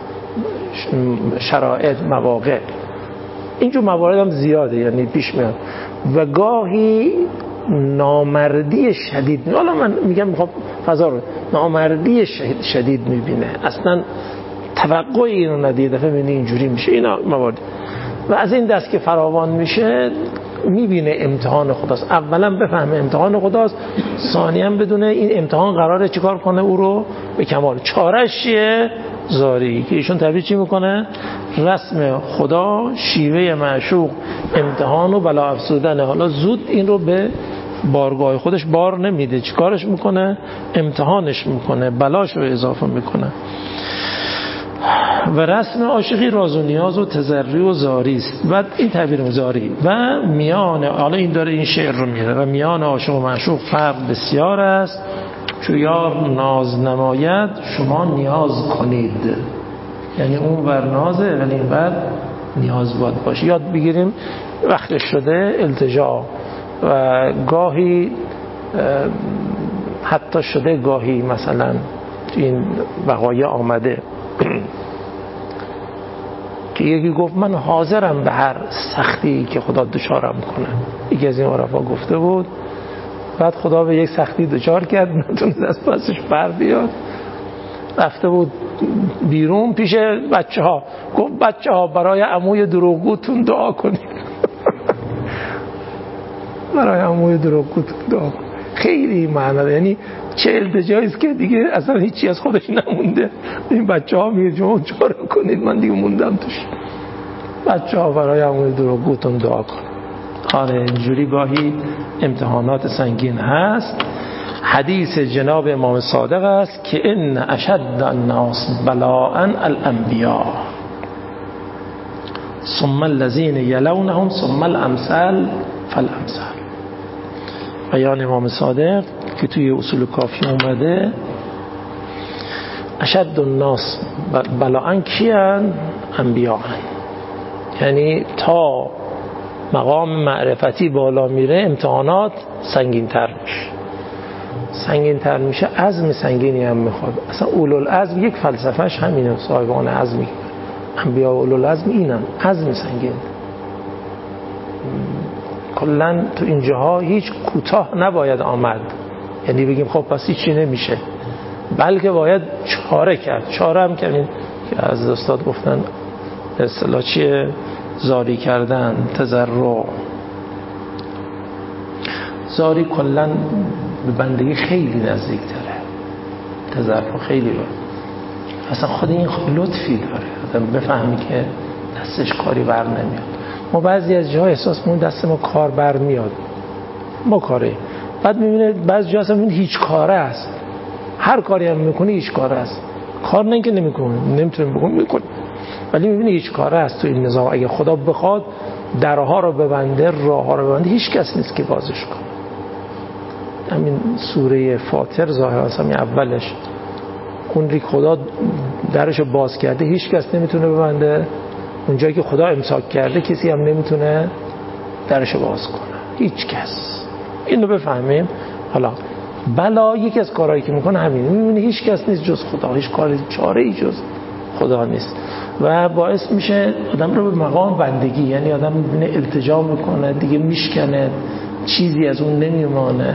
شرایط مواقع اینجور موارد هم زیاده یعنی پیش میاد. و گاهی نامردی شدید، حالا من میگم میخوام فضا رو نامردی شدید میبینه، اصلا توقع اینو ندیده، دفعه میبینه اینجوری میشه. اینا موارد و از این دست که فراوان میشه میبینه امتحان خداست. اولا بفهمه امتحان خداست، ثانیاً بدونه این امتحان قراره چیکار کنه او رو به کمال. چاره‌اش چیه؟ زاری، که ایشون تعبیر چی میکنه؟ رسم خدا، شیوه معشوق، امتحان و بلا افزودنه. حالا زود این رو به بارگاه خودش بار نمیده، چیکارش میکنه؟ امتحانش میکنه، بلاش رو اضافه میکنه. و رسم عاشقی راز و نیاز و تضرع و زاری است. بعد این تعبیر زاری و میان، حالا این داره این شعر رو میاره، و میان عاشق و معشوق فرق بسیار است، چو یار ناز نماید شما نیاز کنید. یعنی اون ور نازه ولی این ور نیاز باید باشه. یاد بگیریم وقت شده التجا، و گاهی حتی شده گاهی مثلا این وقایع آمده که یکی گفت من حاضرم به هر سختی که خدا دچارم کنه. یکی از این عرفا گفته بود، بعد خدا به یک سختی دچار کرد نتونست از پسش بر بیاد، رفته بود بیرون پیش بچه ها، گفت بچه ها برای عموی دروغگوتون دعا کنید برای عموی دروغگوتون دعا کنید. خیلی معنی، یعنی چه التجایی است که دیگه اصلا هیچی از خودش نمونده. این بچه ها میگه شما چاره کنید، من دیگه موندم توش. بچه ها برای عموی دروغگوتون دعا کنید. آره اینجوری گاهی امتحانات سنگین هست. حدیث جناب امام صادق است که ان اشد الناس بلاء الانبیاء ثم الذين يلونهم ثم الامثال فالامثال. بیان امام صادق که توی اصول کافی اومده، اشد الناس بلاء کیان؟ انبیاء. یعنی تا مقام معرفتی بالا میره امتحانات سنگین تر میشه، سنگین تر میشه، عزم سنگینی هم میخواد. اصلا اولوالعزم یک فلسفهش همینه، صاحبان عزمی انبیاء اولوالعزم اینن، عزم سنگین. کلن تو اینجاها هیچ کوتاه نباید آمد، یعنی بگیم خب پس هیچی نمیشه، بلکه باید چاره کرد. چاره هم کردیم که از استاد گفتن اصطلاح چیه؟ زاری کردن، تضرع. زاری کلن به بندگی خیلی نزدیک تره، تضرع خیلی رو اصلا خود این لطفی داره آدم بفهمی که دستش کاری بر نمیاد. ما بعضی از جاها احساس می‌کنیم دست ما کار بر میاد، ما کاره، بعد می‌بینه بعضی جاها اصلا هیچ کاره است، هر کاری هم می‌کنی هیچ کاره است. کار نه که نمی‌کنه، نمی‌تونیم بگم می‌کنه، ولی می‌بینی هیچ کاره است تو این نظام. اگه خدا بخواد درها رو ببنده، راه‌ها رو ببنده، هیچ کس نیست که بازش کنه. همین سوره فاطر ظاهرا همین اولش اون ری خدا درشو باز کرده هیچ کس نمیتونه ببنده، اونجایی که خدا امساک کرده کسی هم نمیتونه درشو باز کنه، هیچ کس. اینو بفهمیم. حالا بلا یکی از کارهایی که میکنه همین، میبینه هیچ کس نیست جز خدا، هیچ کاری چاره ای جز خدا نیست و باعث میشه آدم رو به مقام بندگی، یعنی آدم میبینه التجا میکنه دیگه، میشکنه، چیزی از اون نمیمانه.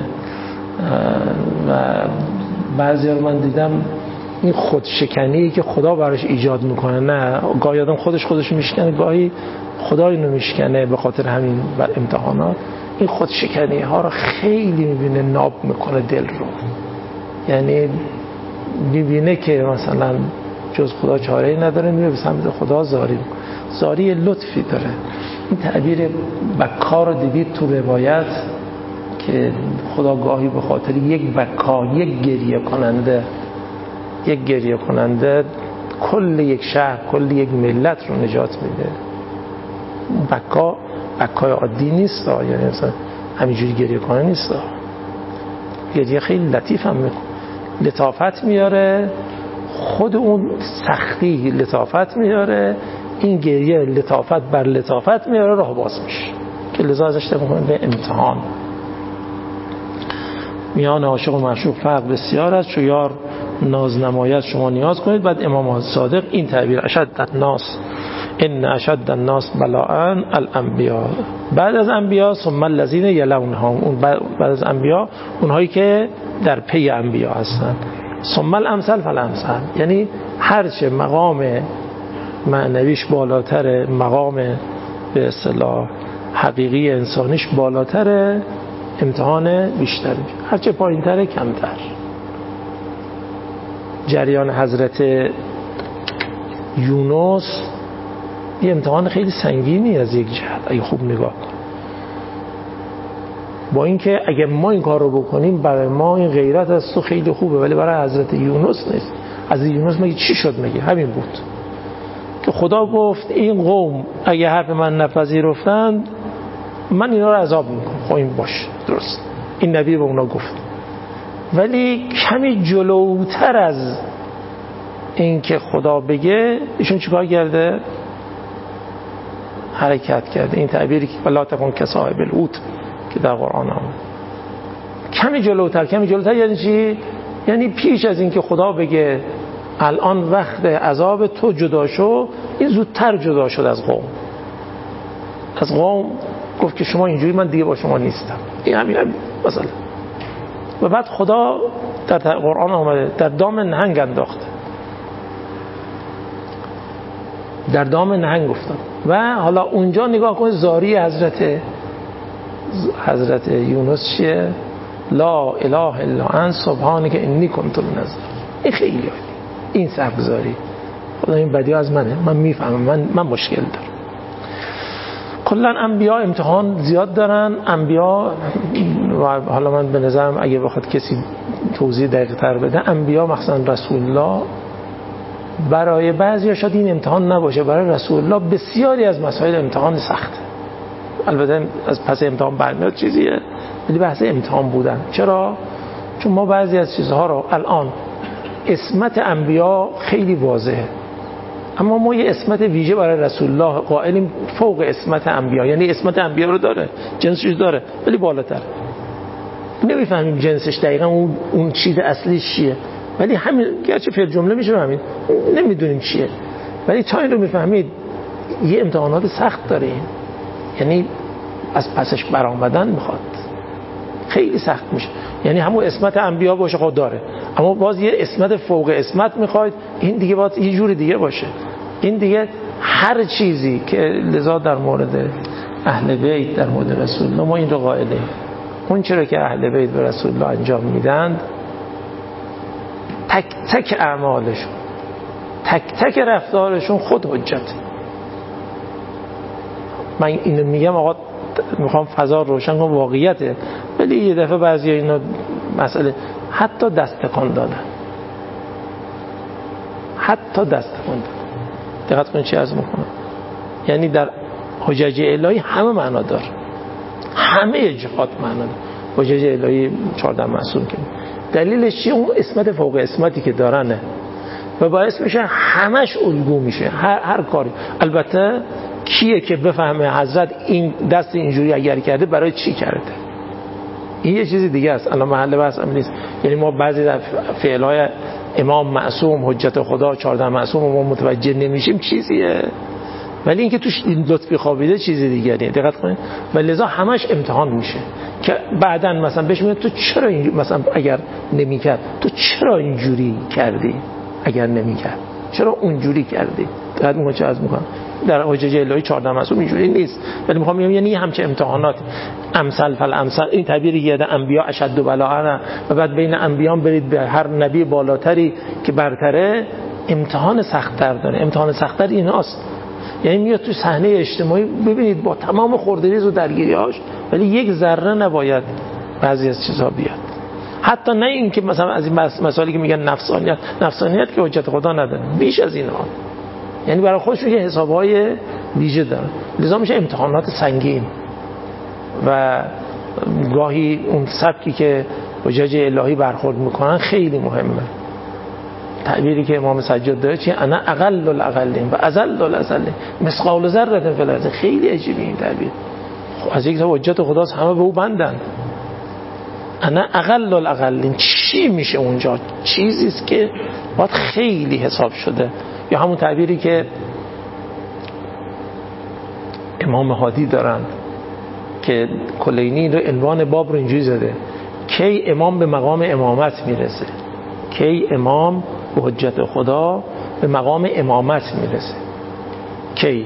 و بعضی رو من دیدم این خودشکنی که خدا براش ایجاد میکنه، نه گاهی آدم خودش خودش میشکنه، گاهی خدا اینو میشکنه به خاطر همین امتحانات. این خودشکنی ها رو خیلی میبینه ناب میکنه دل رو، یعنی میبینه که مثلا جز خدا چاره ای نداره، میره به سمت خدا زاری زاری لطفی داره. این تعبیر بکا رو دیدید تو روایت که خدا گاهی به خاطر یک بکا، یک گریه کننده یک گریه کننده کل یک شهر، کل یک ملت رو نجات میده. بکا بکای عادی نیست، یعنی مثلا همینجوری گریه کنه نیست، گریه خیلی لطیف هم میکنه، لطافت میاره، خود اون سختی لطافت میاره، این گریه لطافت بر لطافت میاره، راه باز میشه که لذا ازش میکنه به امتحان. میان عاشق و معشوق فرق بسیار است، چو یار ناز نمایت شما نیاز کنید. بعد امام صادق این تعبیر اشد الناس ان اشد الناس بلاء الانبیاء، بعد از انبیا ثم الذین یلونهم، اون بعد از انبیا اونهایی که در پی انبیا هستن، ثم الامثل فالامثل، یعنی هرچه مقام معنویش بالاتره، مقام به اصطلاح حقیقی انسانیش بالاتره، امتحان بیشتر میشه، هرچه پایینتره کمتر. جریان حضرت یونس یه امتحان خیلی سنگینی از یک جهت اگه خوب نگاه کن، با اینکه اگه ما این کار رو بکنیم برای ما این غیرت از تو خیلی خوبه، ولی برای حضرت یونس نیست. حضرت یونس مگه چی شد؟ مگه همین بود که خدا گفت این قوم اگه حرف من نپذیرفتن من اینا رو عذاب میکنم. خب این باشه، درست، این نبی به اونا گفت، ولی کمی جلوتر از این که خدا بگه ایشون چیکار کرده؟ حرکت کرده. این تعبیری که ولا تکن کصاحب الحوت که در قرآن آمد، کمی جلوتر. کمی جلوتر یعنی چی؟ یعنی پیش از این که خدا بگه الان وقت عذاب تو جدا شو، این زودتر جدا شد از قوم. از قوم گفت که شما اینجوری، من دیگه با شما نیستم. این همین هم مثلا. و بعد خدا در قرآن آمده در دام نهنگ انداخته، در دام نهنگ افتاد. و حالا اونجا نگاه کنید زاری حضرت حضرت یونس چیه؟ لا اله الا انت سبحانک انی کنت من الظالمین. این خیلی عالی، این سبزاری. خدا این بدی از منه، من میفهمم، من من مشکل دارم. کلا انبیا امتحان زیاد دارن. انبیا و حالا من به نظرم اگه بخواد کسی توضیح دقیق تر بده، انبیا مخصوصا رسول الله برای بعضی شاید این امتحان نباشه، برای رسول الله بسیاری از مسائل امتحان سخته. البته از پس امتحان برمیاد چیزیه، ولی بحث امتحان بودن. چرا؟ چون ما بعضی از چیزها رو الان اسمت انبیا خیلی واضحه، اما ما یه اسمت ویژه برای رسول الله قائلیم فوق اسمت انبیا، یعنی اسمت انبیا رو داره، جنسش داره، ولی بالاتر. نمیفهمیم جنسش دقیقا اون اون چیز اصلیش چیه، ولی همین گرچه فعل جمله میشه همین، نمیدونیم چیه، ولی تا این رو میفهمید یه امتحانات سخت داره، یعنی از پسش برآمدن میخواد، خیلی سخت میشه. یعنی همون اسمت انبیا باشه خود داره، اما باز یه اسمت فوق اسمت میخواید، این دیگه باید یه جور دیگه باشه. این دیگه هر چیزی که لذا در مورد اهل بیت، در مورد رسول الله ما این رو قائله، اون چرا که اهل بیت به رسول الله انجام میدن، تک تک اعمالشون، تک تک رفتارشون خود حجت. من اینو میگم آقا میخوام فضا روشن کنم، واقعیته، ولی یه دفعه بعضی اینا مسئله حتی دست تکان دادن، حتی دست تکان دادن، دقت کنید چی عرض میکنم، یعنی در حجج الهی همه معنا داره، همه جهات معنا داره. حجج الهی چهارده معصوم کنیم. دلیلش چیه؟ اون اسمت فوق اسمتی که دارنه و باعث میشه همش الگو میشه، هر, هر کاری. البته کیه که بفهمه حضرت این دست اینجوری اگر کرده برای چی کرده، این یه چیزی دیگه است، الان محل بحث هم نیست. یعنی ما بعضی در فعلهای امام معصوم حجت خدا چهارده معصوم ما متوجه نمیشیم چیزیه، ولی اینکه توش لطفی خوابیده چیزی دیگه. دقت کنید. و لذا همش امتحان میشه که بعداً مثلا بهش میگه تو چرا این مثلا اگر نمیکرد تو چرا اینجوری کردی، اگر نمیکرد چرا اونجوری کردی. دقت میکنم چه از میکنم در حجج الهی چهارده معصوم اینجوری نیست، ولی میخوام بگم یعنی همچه امتحانات امثال فل امثال. این تعبیری که ده انبیا اشد بلاء و بعد بین انبیان برید به هر نبی بالاتری که برتره امتحان سخت‌تر داره. امتحان سخت‌تر ایناست، یعنی میاد تو صحنه اجتماعی ببینید با تمام خردریز و درگیری‌هاش ولی یک ذره نباید بعضی از چیزها بیاد. حتی نه این که مثلا از این مسائلی که میگن نفسانیت، نفسانیت که حجت خدا نداره، بیش از اینها، یعنی برای خودشون یه حسابهای ویژه داره. لذا میشه امتحانات سنگین و گاهی اون سبکی که حجج الهی برخورد میکنن خیلی مهمه. تعبیری که امام سجاد داره چیه؟ انا اقل الاقلین و ازل الازلین مثقال ذره فی الارض. خیلی عجیبه این تعبیر. خب از یک حجت خداست، همه به او بندن. انا اقل الاقلین چی میشه اونجا؟ چیزی است که باید خیلی حساب شده. یا همون تعبیری که امام هادی دارن که کلینی رو عنوان باب رو اینجوری زده: کی امام به مقام امامت میرسه، کی امام به حجت خدا به مقام امامت میرسه. کی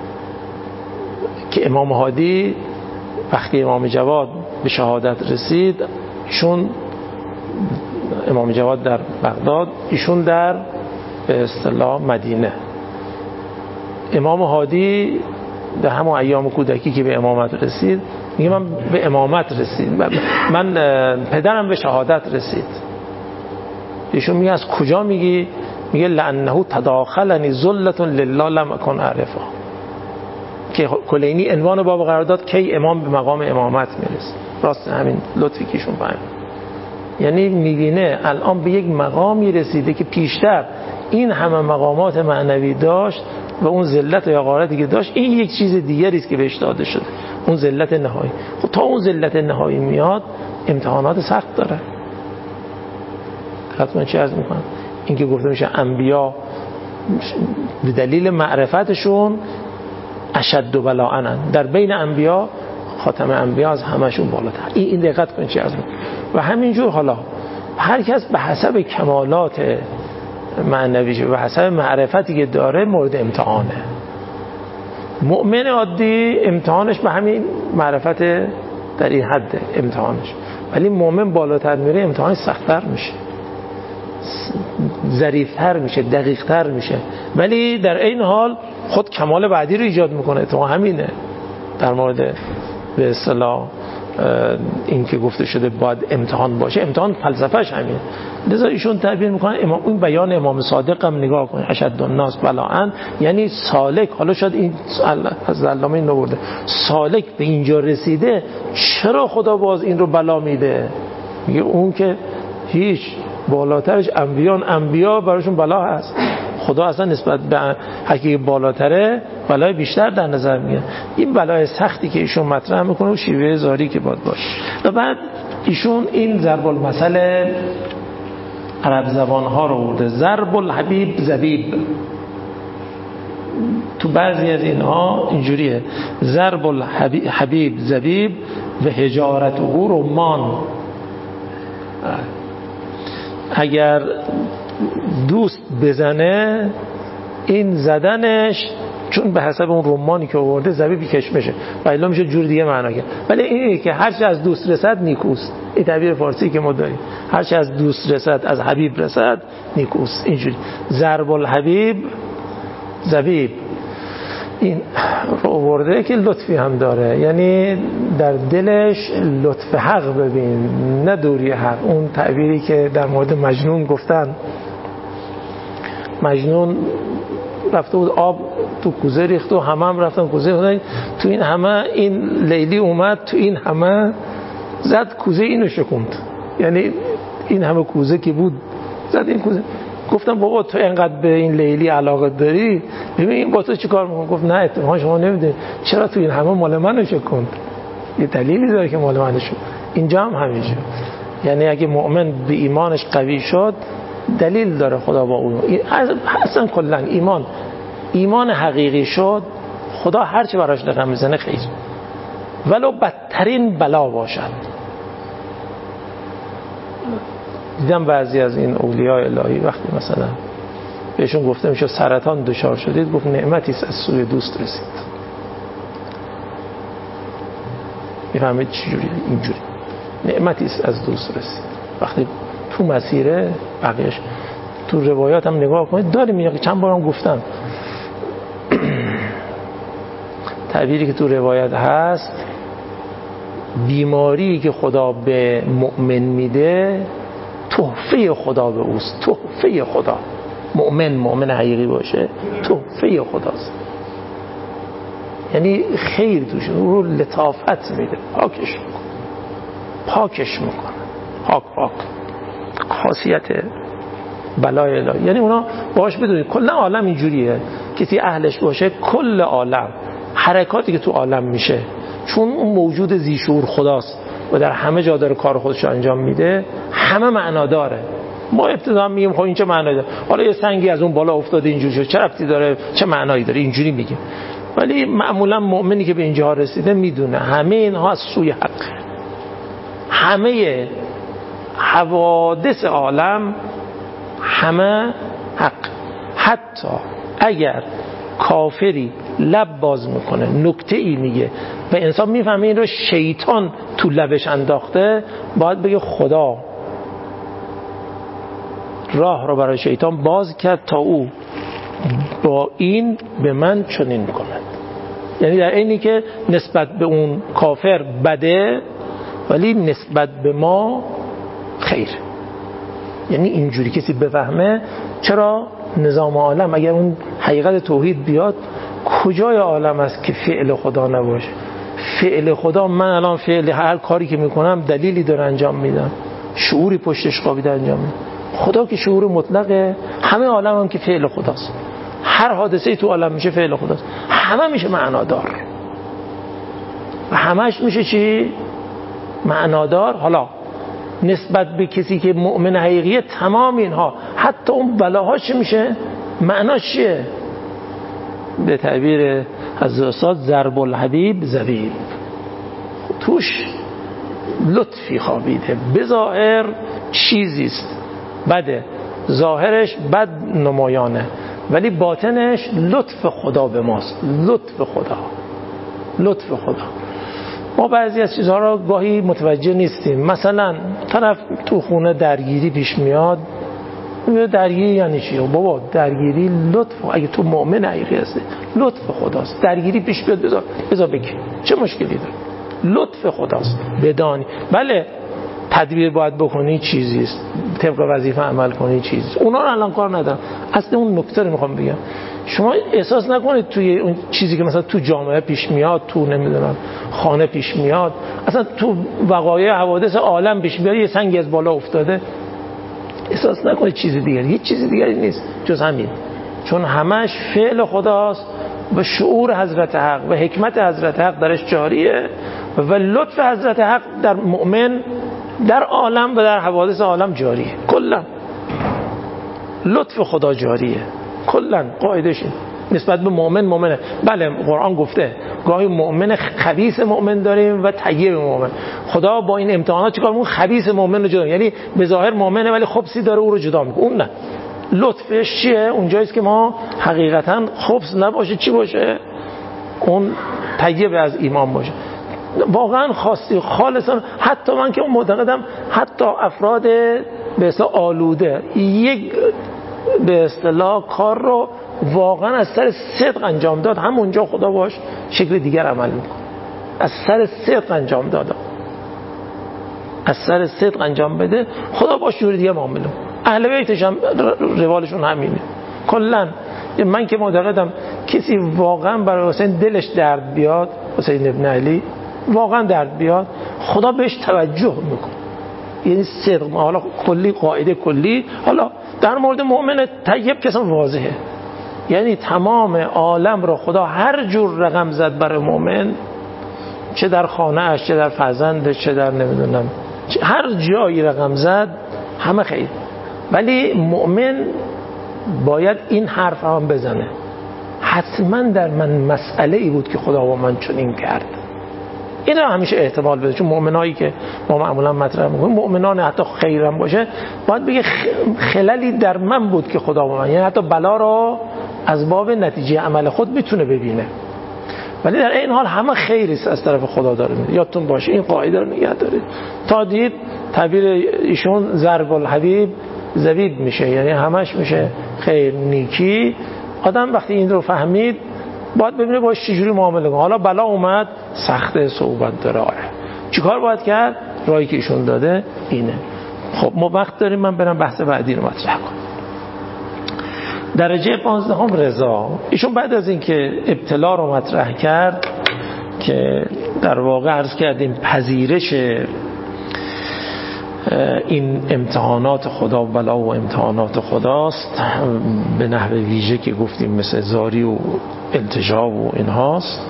که امام هادی وقتی امام جواد به شهادت رسید، ایشون امام جواد در بغداد، ایشون در به اصطلاح مدینه. امام هادی در همون ایام کودکی که به امامت رسید میگه من به امامت رسید، من پدرم به شهادت رسید. ایشون میگه از کجا میگی؟ میگه لانه تداخلنی ذلة لله لم اکن اعرفه. که کلینی عنوان باب قرار داد کی امام به مقام امامت میرسه. راست همین لطفی که ایشون فهمید، یعنی میبینه الان به یک مقامی رسیده که پیشتر این همه مقامات معنوی داشت و اون ذلت یا حقارتی که داشت این یک چیز دیگری است که بهش داده شده، اون ذلت نهایی. خب تا اون ذلت نهایی میاد امتحانات سخت داره. حتما چی عرض میکنم؟ این که گفته میشه انبیا به دلیل معرفتشون اشد بلاء، در بین انبیا خاتم انبیا از همشون بالاتر. این این دقت کن چی عرض میکنم. و همینجور حالا هر کس به حسب کمالات معنویش و حسب معرفتی که داره مورد امتحانه. مؤمن عادی امتحانش به همین معرفت در این حد امتحانش، ولی مؤمن بالاتر میره امتحانش سخت‌تر میشه، ظریف‌تر میشه، دقیق‌تر میشه، ولی در این حال خود کمال بعدی رو ایجاد میکنه. تو همینه در مورد به اصطلاح این که گفته شده باید امتحان باشه، امتحان فلسفهش همین. لذا ایشون تعبیر میکنن امام، این بیان امام صادق هم نگاه کنید، اشد الناس بلاء یعنی سالک. حالا شاید این از علامه این نورده سالک به اینجا رسیده، چرا خدا باز این رو بلا میده؟ میگه اون که هیچ بالاترش انبیان، انبیا براشون بلا هست. خدا اصلا نسبت به هر کی بالاتره بلای بیشتر در نظر میاد. این بلای سختی که ایشون مطرح میکنه و شیوه زاری که باید باشه. و بعد ایشون این ضرب المثل عرب زبان ها رو برده: ضرب الحبیب زبیب. تو بعضی از اینها اینجوریه: ضرب الحبیب زبیب و حجارته رمان. اگر دوست بزنه این زدنش چون به حسب اون رمانی که آورده زبیبی کشمشه و الا میشه جور دیگه معنا کرد، ولی اینه که هرچی از دوست رسد نیکوست. این تعبیر فارسی که ما داریم، هرچی از دوست رسد از حبیب رسد نیکوست. اینجوری ضرب الحبیب زبیب این رو آورده که لطفی هم داره، یعنی در دلش لطف حق ببین نه دوری حق. اون تعبیری که در مورد مجنون گفتن، مجنون رفته بود آب تو کوزه ریخت و همه هم رفتن کوزه ریختن، تو این همه این لیلی اومد، تو این همه زد کوزه اینو شکوند، یعنی این همه کوزه که بود زد این کوزه. گفتم بابا تو اینقدر به این لیلی علاقه داری، ببین این با تو چیکار میکنه؟ گفت نه اتفاقا شما نمیدونید چرا تو این همه مال منو شکوند، یه دلیلی داره که مال منو شکوند. اینجا هم همینجا، یعنی اگه مؤمن به ایمانش قوی شد دلیل داره خدا با اون. اصلا کلا ایمان ایمان حقیقی شد، خدا هر چی براش رقم میزنه خیر، ولو بدترین بلا باشد. دیدم بعضی از این اولیاء الهی وقتی مثلا بهشون گفته میشه سرطان دچار شدید، گفت نعمتی است از سوی دوست رسید. میفهمید چجوریه؟ اینجوری نعمتی است از دوست رسید. وقتی تو مسیره بقیه‌اش تو روایات هم نگاه کنید داریم، میگه چند بارم گفتم تعبیری که تو روایت هست، بیماری که خدا به مؤمن میده تحفه خدا به اوست، تحفه خدا. مؤمن مؤمن حقیقی باشه تحفه خداست، یعنی خیر توش رو لطافت میده، پاکش میکنه پاکش میکنه پاک پاک خاصیت بلای الهی. یعنی اونا باش بدونید کل عالم اینجوریه، کسی اهلش باشه کل عالم حرکاتی که تو عالم میشه، چون اون موجود ذی‌شعور خداست و در همه جا داره کار خودش رو انجام میده، همه معنا داره. ما ابتدا میگیم خب این چه معنایی داره، حالا یه سنگی از اون بالا افتاده اینجوری شد چه ربطی داره، چه معنایی داره، اینجوری میگیم. ولی معمولا مؤمنی که به اینجا رسیده میدونه همه اینها از سوی حق، همه حوادث عالم همه حق. حتی اگر کافری لب باز میکنه نکته ای میگه و انسان میفهمه این رو شیطان تو لبش انداخته، باید بگه خدا راه رو برای شیطان باز کرد تا او با این به من چنین کند. یعنی در اینی که نسبت به اون کافر بده ولی نسبت به ما خیر. یعنی اینجوری کسی بفهمه چرا نظام عالم اگر اون حقیقت توحید بیاد، کجای عالم است که فعل خدا نباشه؟ فعل خدا، من الان فعل هر کاری که میکنم دلیلی داره انجام میدم، شعوری پشتش خوابیده انجام میدم. خدا که شعور مطلقه، همه عالم هم که فعل خداست، هر حادثه‌ای تو عالم میشه فعل خداست، همه میشه معنادار و همش میشه چی؟ معنادار. حالا نسبت به کسی که مؤمن حقیقیه تمام اینها، حتی اون بلاهاش میشه معناش چیه؟ به تعبیر از استاد ضرب الحبیب زبیب، توش لطفی خوابیده. به ظاهر چیزیست بده، ظاهرش بد نمایانه ولی باطنش لطف خدا به ماست، لطف خدا لطف خدا. ما بعضی از چیزها را گاهی متوجه نیستیم. مثلا طرف تو خونه درگیری پیش میاد، درگیری یعنی چی؟ بابا درگیری لطف، اگه تو مؤمن حقیقی هستی لطف خداست. درگیری پیش بیاد بذار بذار بگی چه مشکلی داره، لطف خداست بدانی. بله تدبیر باید بکنی چیزیست، طبق وظیفه عمل کنی چیزیست، اونا رو الان کار ندارم. اصلا اون نکته رو میخوام بگم، شما احساس نکنید توی اون چیزی که مثلا تو جامعه پیش میاد، تو نمیدونم خانه پیش میاد، اصلا تو وقایع حوادث عالم پیش میاد، یه سنگی از بالا افتاده، احساس نکنید چیز دیگری، هیچ چیز دیگری نیست جز همین. چون همش فعل خداست و شعور حضرت حق و حکمت حضرت حق درش جاریه و لطف حضرت حق در مؤمن در عالم و در حوادث عالم جاریه. کلا لطف خدا جاریه، کلا قاعدش این. نسبت به مؤمن مؤمنه. بله قرآن گفته گاهی مؤمن خبیث مؤمن داریم و طیب مؤمن. خدا با این امتحانات چیکار میکنه؟ خبیث مؤمن رو جدا، یعنی به ظاهر مؤمنه ولی خبثی داره او رو جدا میکنه. اون نه، لطفش چیه؟ اونجاییست که ما حقیقتا خبث نباشه، چی باشه؟ اون طیب از ایمان باشه، واقعا خاصی خالصا. حتی من که معتقدم حتی افراد به اصطلاح آلوده یک به اصطلاح کار رو واقعا از سر صدق انجام داد، همونجا خدا باش شکل دیگر عمل میکنه. از سر صدق انجام داد، از سر صدق انجام بده خدا باش جوری دیگه معامله. اهل بیتش هم روالشون همینه. کلا من که معتقدم کسی واقعا برای حسین دلش درد بیاد، حسین ابن علی واقعا درد بیاد خدا بهش توجه میکنه. یعنی صدق. حالا کلی قاعده کلی حالا در مورد مؤمن طیب که اصلا واضحه، یعنی تمام عالم رو خدا هر جور رقم زد برای مؤمن، چه در خانه اش، چه در فرزندش، چه در نمیدونم چه هر جایی رقم زد همه خیر. ولی مؤمن باید این حرف هم بزنه، حتما در من مسئله ای بود که خدا با من چنین کرد. این رو همیشه احتمال بده، چون مؤمنایی که ما معمولا مطرح میکنیم، مؤمنان حتی خیرم باشه باید بگه خللی در من بود که خدا با من، یعنی حتی بلا رو از باب نتیجه عمل خود میتونه ببینه، ولی در این حال همه خیری از طرف خدا داره میده. یادتون باشه این قاعده رو نگه دارید. تا دید تعبیر ایشون ضرب الحبیب زبیب میشه، یعنی همش میشه خیر نیکی. آدم وقتی این رو فهمید باید ببینه باش چجوری معامله کنه. حالا بلا اومد، سخته، صعوبت داره، آره چیکار باید کرد؟ راهی که ایشون داده اینه. خب ما وقت داریم، من برم بحث بعدی رو مطرح کنم. درجه پانزدهم رضا. ایشون بعد از اینکه ابتلا رو مطرح کرد که در واقع عرض کردیم پذیرش این امتحانات خدا و بلا و امتحانات خداست به نحو ویژه که گفتیم مثل زاری و التجا و اینهاست،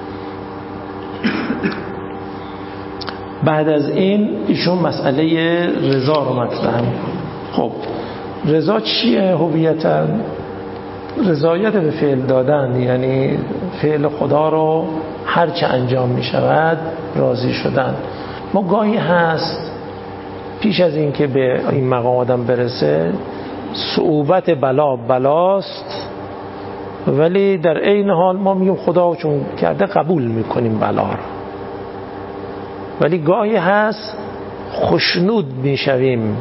بعد از این ایشون مسئله رضا رو مطرح می‌کنه. خب رضا چیه هویتاً؟ رضایت به فعل دادن، یعنی فعل خدا رو هر چه انجام می شود راضی شدن. ما گاهی هست پیش از این که به این مقام آدم برسه صعوبت بلا بلاست، ولی در عین حال ما میگیم خدا چون کرده قبول میکنیم بلا رو. ولی گاهی هست خوشنود میشویم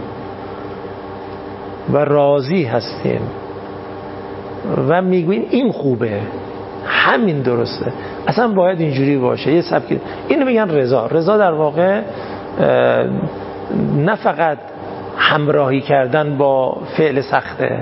و راضی هستیم و میگوین این خوبه، همین درسته، اصلا باید اینجوری باشه. یه سبک اینو میگن رضا. رضا در واقع نه فقط همراهی کردن با فعل سخته،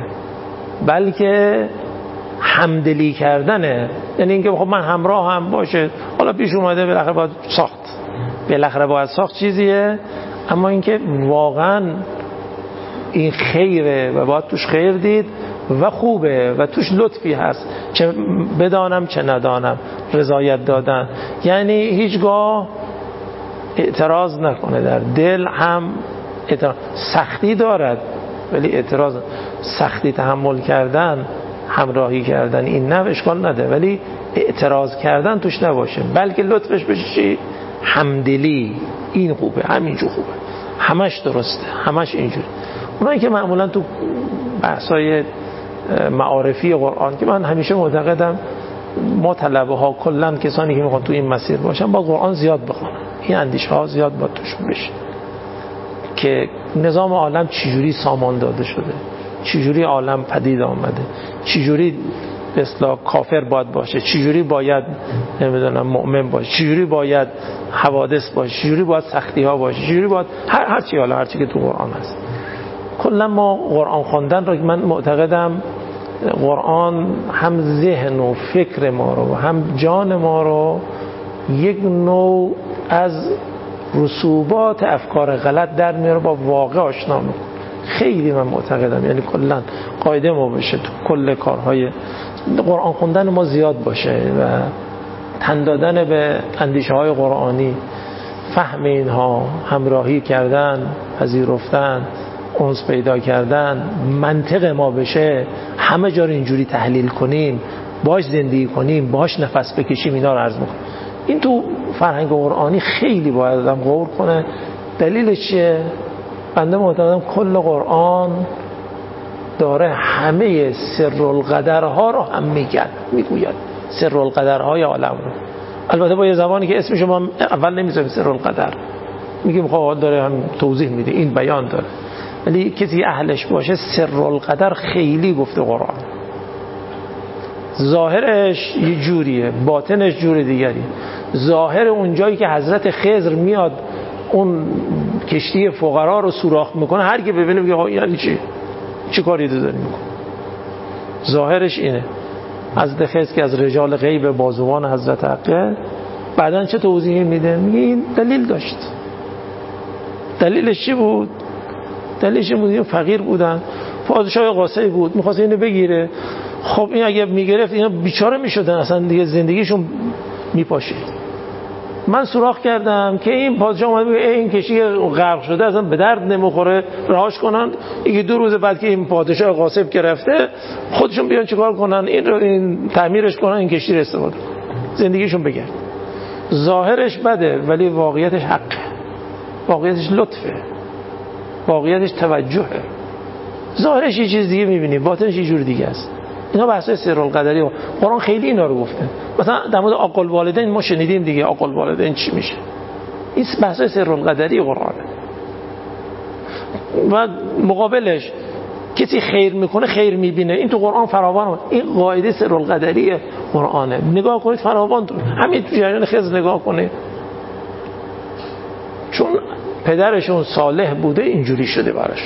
بلکه همدلی کردنه. یعنی اینکه خب من همراه هم باشه، حالا پیش اومده بالاخره باید ساخت، بالاخره باید ساخت چیزیه، اما اینکه واقعا این خیره و باید توش خیر دید و خوبه و توش لطفی هست، چه بدانم چه ندانم. رضایت دادن یعنی هیچگاه اعتراض نکنه، در دل هم اعتراض. سختی دارد ولی اعتراض، سختی تحمل کردن، همراهی کردن این نه اشکال نده، ولی اعتراض کردن توش نباشه، بلکه لطفش بشه چی؟ همدلی. این خوبه، همینجور خوبه، همش درسته، همش اینجور. اونایی که معمولا تو بحثای معارفی قرآن که من همیشه معتقدم ما طلبه ها کلن کسانی که میخوان تو این مسیر باشن با قرآن زیاد بخونن، این اندیشه ها زیاد باید توشون بشه که نظام عالم چجوری سامان داده شده، چجوری عالم پدید آمده، چجوری به اصطلاح کافر باید باشه، چجوری باید نمیدونم مؤمن باشه، چجوری باید حوادث باشه، چجوری باید سختی ها باشه، چجوری باید هر هر چی، حالا هر چی که تو قرآن هست. کلا ما قرآن خواندن رو من معتقدم قرآن هم ذهن و فکر ما رو هم جان ما رو یک نوع از رسوبات افکار غلط در میاره، با واقع آشنا میکنه. خیلی من معتقدم یعنی کلا قاعده ما بشه تو کل کارهای قرآن خوندن ما زیاد باشه و تن دادن به اندیشه های قرآنی، فهم اینها، همراهی کردن، پذیرفتن، انس پیدا کردن، منطق ما بشه، همه جا رو اینجوری تحلیل کنیم، باش زندگی کنیم، باش نفس بکشیم. اینا رو عرض میکنم. این تو فرهنگ قرآنی خیلی باید آدم غور کنه. دلیلش چیه؟ بنده معتقدم کل قرآن داره همه سرالقدرها رو هم میگن، میگوید سرالقدرهای عالم رو. البته با یه زبانی که اسمش ما اول نمیذاریم سرالقدر، میگیم خب داره هم توضیح میده، این بیان داره، ولی کسی اهلش باشه سرالقدر خیلی گفته قرآن. ظاهرش یه جوریه، باطنش جور دیگری. ظاهر اونجایی که حضرت خضر میاد اون کشتی فقرا رو سوراخ میکنه، هر کی ببینه میگه یعنی چی؟ چی کاری داری میکنه؟ ظاهرش اینه. حضرت خضر که از رجال غیب بازوان حضرت حقه، بعدن چه توضیحی میده؟ میگه این دلیل داشت. دلیلش چی بود؟ دلیلش بود این فقیر بودن، پادشاه قاصدی بود، می‌خواست اینو بگیره. خب این اگه میگرفت اینا بیچاره میشدن، اصلا دیگه زندگیشون میپاشید. من سوراخ کردم که این پادشاه اومد بگه این کشتی غرق شده اصلا به درد نمیخوره، رهاش کنن. یکی دو روز بعد که این پادشاه غاصب که رفته، خودشون بیان چیکار کنن؟ این رو این تعمیرش کنن، این کشتی رو استفاده، زندگیشون بگرد. ظاهرش بده ولی واقعیتش حقه، واقعیتش لطفه، واقعیتش توجهه. ظاهرش یه چیز دیگه میبینی، باطنش یه جور دیگه است. اینا بحثای سرالقدری قرآن خیلی اینا رو گفته. مثلا در مورد عقل والدین ما شنیدیم دیگه، عقل والدین چی میشه. این بحثای سرالقدری قرآنه. و مقابلش کسی خیر میکنه خیر میبینه، این تو قرآن فراوانه. این قاعده سرالقدری قرآنه. نگاه کنید فراوان تو همین تو جریان خضر نگاه کنید، چون پدرشون صالح بوده اینجوری شده براش.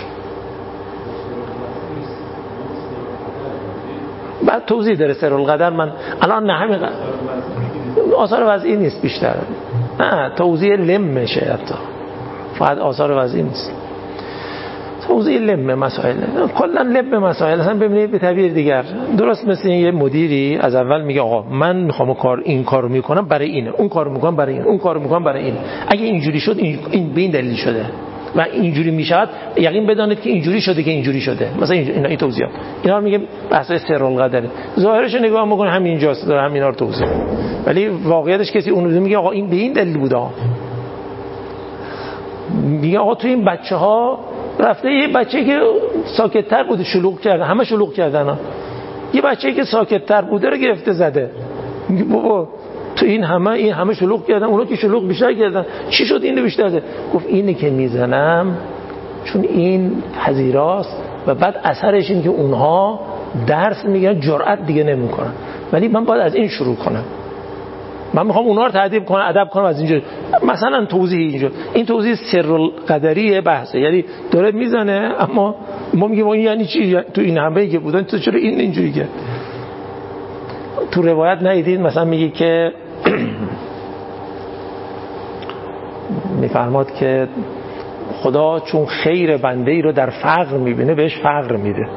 بعد توضیح داره سرالقدر. من الان نه همین آثار وضعی نیست بیشتر، نه توضیح لم شاید، فقط آثار وضعی نیست، توضیح لم مسائل. کلا لم مسائل اصلا ببینید به تعبیر دیگر درست مثل یه مدیری از اول میگه آقا من میخوام کار این کارو میکنم برای اینه، اون کارو میکنم برای این، اون کارو میکنم برای این. اگه اینجوری شد این, این به این دلیل شده و اینجوری میشود، یقین بدانید که اینجوری شده که اینجوری شده. مثلا اینا این توضیحات اینا میگه بحث سرالقدره. ظاهرش نگاه میکنه همین اینجاست، داره همینا رو توضیح، ولی واقعیتش کسی اون رو میگه آقا این به این دلیل بوده. میگه آقا تو این بچه‌ها رفته یه بچه‌ای که ساکت‌تر بوده شلوغ کرده، همه شلوغ کردن ها. یه بچه‌ای که ساکت‌تر بوده رو گرفته زده. میگه بابا تو این همه این همه شلوغ کردن، اونا که شلوغ بیشتر کردن، چی شد اینو بیشتر زد؟ گفت اینه که میزنم چون این پذیراست و بعد اثرش این که اونها درس میگن جرأت دیگه نمیکنن، ولی من باید از این شروع کنم. من میخوام اونها رو تأدیب کنم، ادب کنم از اینجا. مثلا توضیح اینجا، این توضیح سرالقدری بحثه، یعنی داره میزنه اما ما میگیم این یعنی چی؟ تو این همه که بودن تو چرا این اینجوری کرد؟ تو روایت ندیدید مثلا میگه که میفرماد که خدا چون خیر بنده ای رو در فقر میبینه بهش فقر میده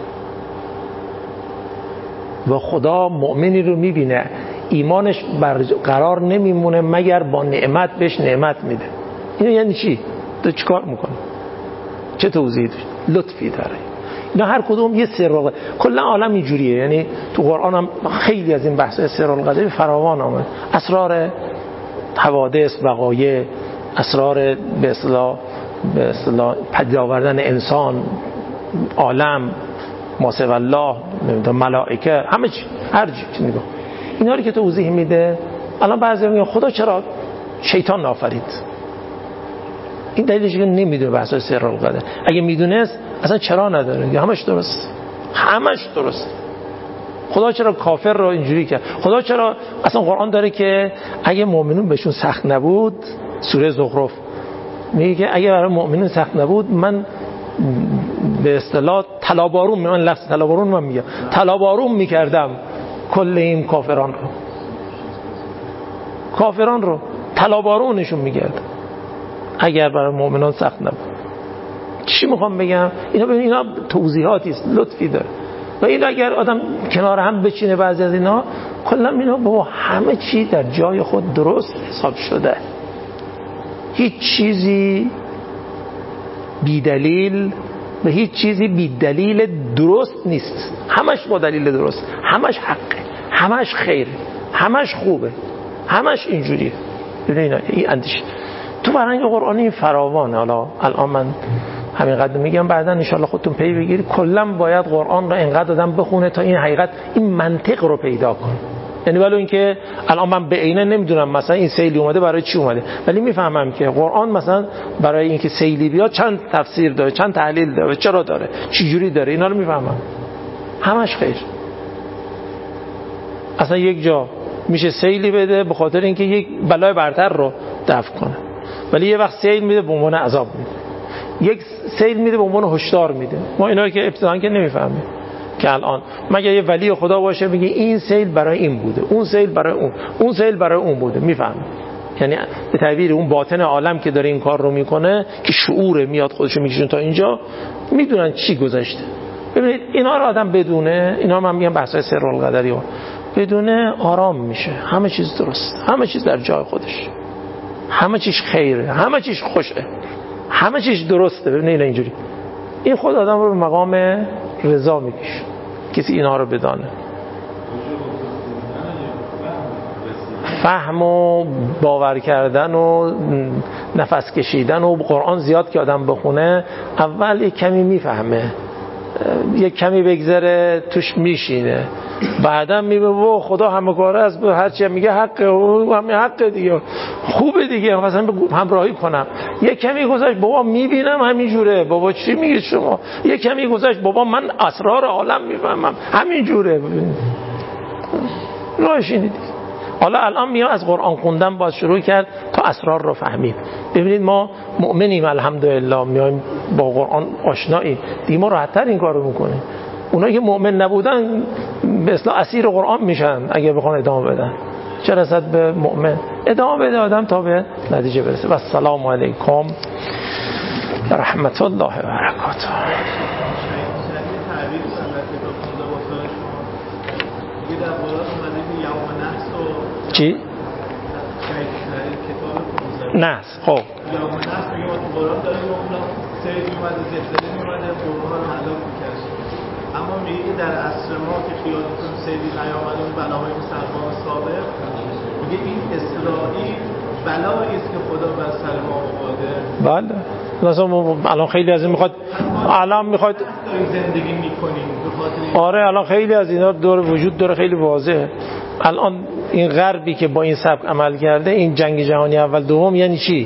و خدا مؤمنی رو میبینه ایمانش برقرار نمیمونه مگر با نعمت بهش نعمت میده. این یعنی چی؟ تو چیکار میکنه؟ چه توضیحی داره؟ لطفی داره. اینا هر کدوم یه سر، کلا عالم اینجوریه. یعنی تو قرآن هم خیلی از این بحث سرالقدری فراوان آمده. اسرار حوادث، وقایع، اسرار به اصطلاح به اصطلاح پدید آوردن انسان، عالم، ما سوی الله، ملائکه، همه چی، هر چی نگاه. اینا رو که توضیح میده. الان بعضی میگن خدا چرا شیطان آفرید؟ این دلیلش که نمیدونه بحث سرالقدر. اگه میدونست اصلا چرا نداره؟ همش درست، همش درست. خدا چرا کافر رو اینجوری کرد؟ خدا چرا اصلا قرآن داره که اگه مؤمنون بهشون سخت نبود، سوره زخرف میگه که اگه برای مؤمنون سخت نبود من به اصطلاح طلابارون، من لفظ طلابارون من میگم طلابارون میکردم کل این کافران رو، کافران رو طلابارونشون میکردم اگر برای مؤمنان سخت نبود. چی میخوام بگم؟ اینا ببین اینا توضیحاتی است، لطفی داره. و این اگر آدم کنار هم بچینه بعضی از اینا، کلا اینا با همه چی در جای خود درست حساب شده. هیچ چیزی بی دلیل و هیچ چیزی بی دلیل درست نیست. همش با دلیل درست، همش حقه، همش خیره، همش خوبه، همش اینجوریه. ببین این اندیشه تو فرهنگ قرآنی فراوانه. حالا الان من همین قدر میگم، بعدا ان شاءالله خودتون پی بگیرید. کلا باید قرآن رو اینقدر آدم بخونه تا این حقیقت، این منطق رو پیدا کنه. یعنی ولو اینکه الان من به عینه نمیدونم مثلا این سیلی اومده برای چی اومده، ولی میفهمم که قرآن مثلا برای اینکه سیلی بیاد چند تفسیر داره، چند تحلیل داره، چرا داره، چه جوری داره، اینا رو میفهمم. همش خیر. اصلا یک جا میشه سیلی بده به خاطر اینکه یک بلای برتر رو دفع کنه، ولی یه وقت سیل میده به عنوان عذاب میده، یک سیل میده به عنوان هشدار میده. ما اینا رو که ابتداً که نمیفهمیم. که الان مگه یه ولی خدا باشه بگه این سیل برای این بوده، اون سیل برای اون، اون سیل برای اون بوده، میفهم؟ یعنی به تعبیر اون باطن عالم که داره این کار رو میکنه که شعور میاد خودشو میکشونه تا اینجا، میدونن چی گذشته. ببینید اینا رو آدم بدونه، اینا من میگم بحثای سر القدری ها، بدونه آرام میشه، همه چیز درست، همه چیز در جای خودش، همه چیز خیره، همه چیز خوشه، همه چیز درسته. ببینید اینجوری این خود آدم رو به مقام رضا میکشه کسی اینا رو بدانه. فهم و باور کردن و نفس کشیدن و قرآن زیاد که آدم بخونه اول یک کمی میفهمه، یک کمی بگذره توش میشینه، بعدا میبینه خدا همه کاره است، هرچی میگه حقه و همین حقه دیگه، خوبه دیگه، مثلا همراهی کنم. یک کمی گذشت بابا میبینم همین جوره، بابا چی میگید شما؟ یک کمی گذشت بابا من اسرار عالم میفهمم همین جوره. راهش اینه دیگه. حالا الان میام از قرآن خوندن باز شروع کرد تا اسرار رو فهمید. ببینید ما مؤمنیم الحمدلله، میایم با قرآن آشناییم دیگه، ما راحت‌تر این کارو میکنیم. اونایی که مؤمن نبودن به اصطلاح اسیر قرآن میشن اگه بخوان ادامه بدن، چه رسد به مؤمن. ادامه بده آدم تا به نتیجه برسه. و السلام علیکم رحمت الله و برکاته. چی؟ نه خب یا من هست میگه ما تو قرآن داریم اونا سیل میومده زلزله میومده قرآن رو هلاک میکرد، اما میگه که در عصر ما که خیالتون سیلی نیامده اون بلاهای مسلمان سابق، میگه این اسرائیل بلایی است که خدا بر سر ما آورده. بله مثلا الان خیلی از این میخواد الان میخواد زندگی میکنیم به خاطر. آره الان خیلی از اینا دور وجود داره، خیلی واضحه. الان این غربی که با این سبک عمل کرده، این جنگ جهانی اول دوم یعنی چی؟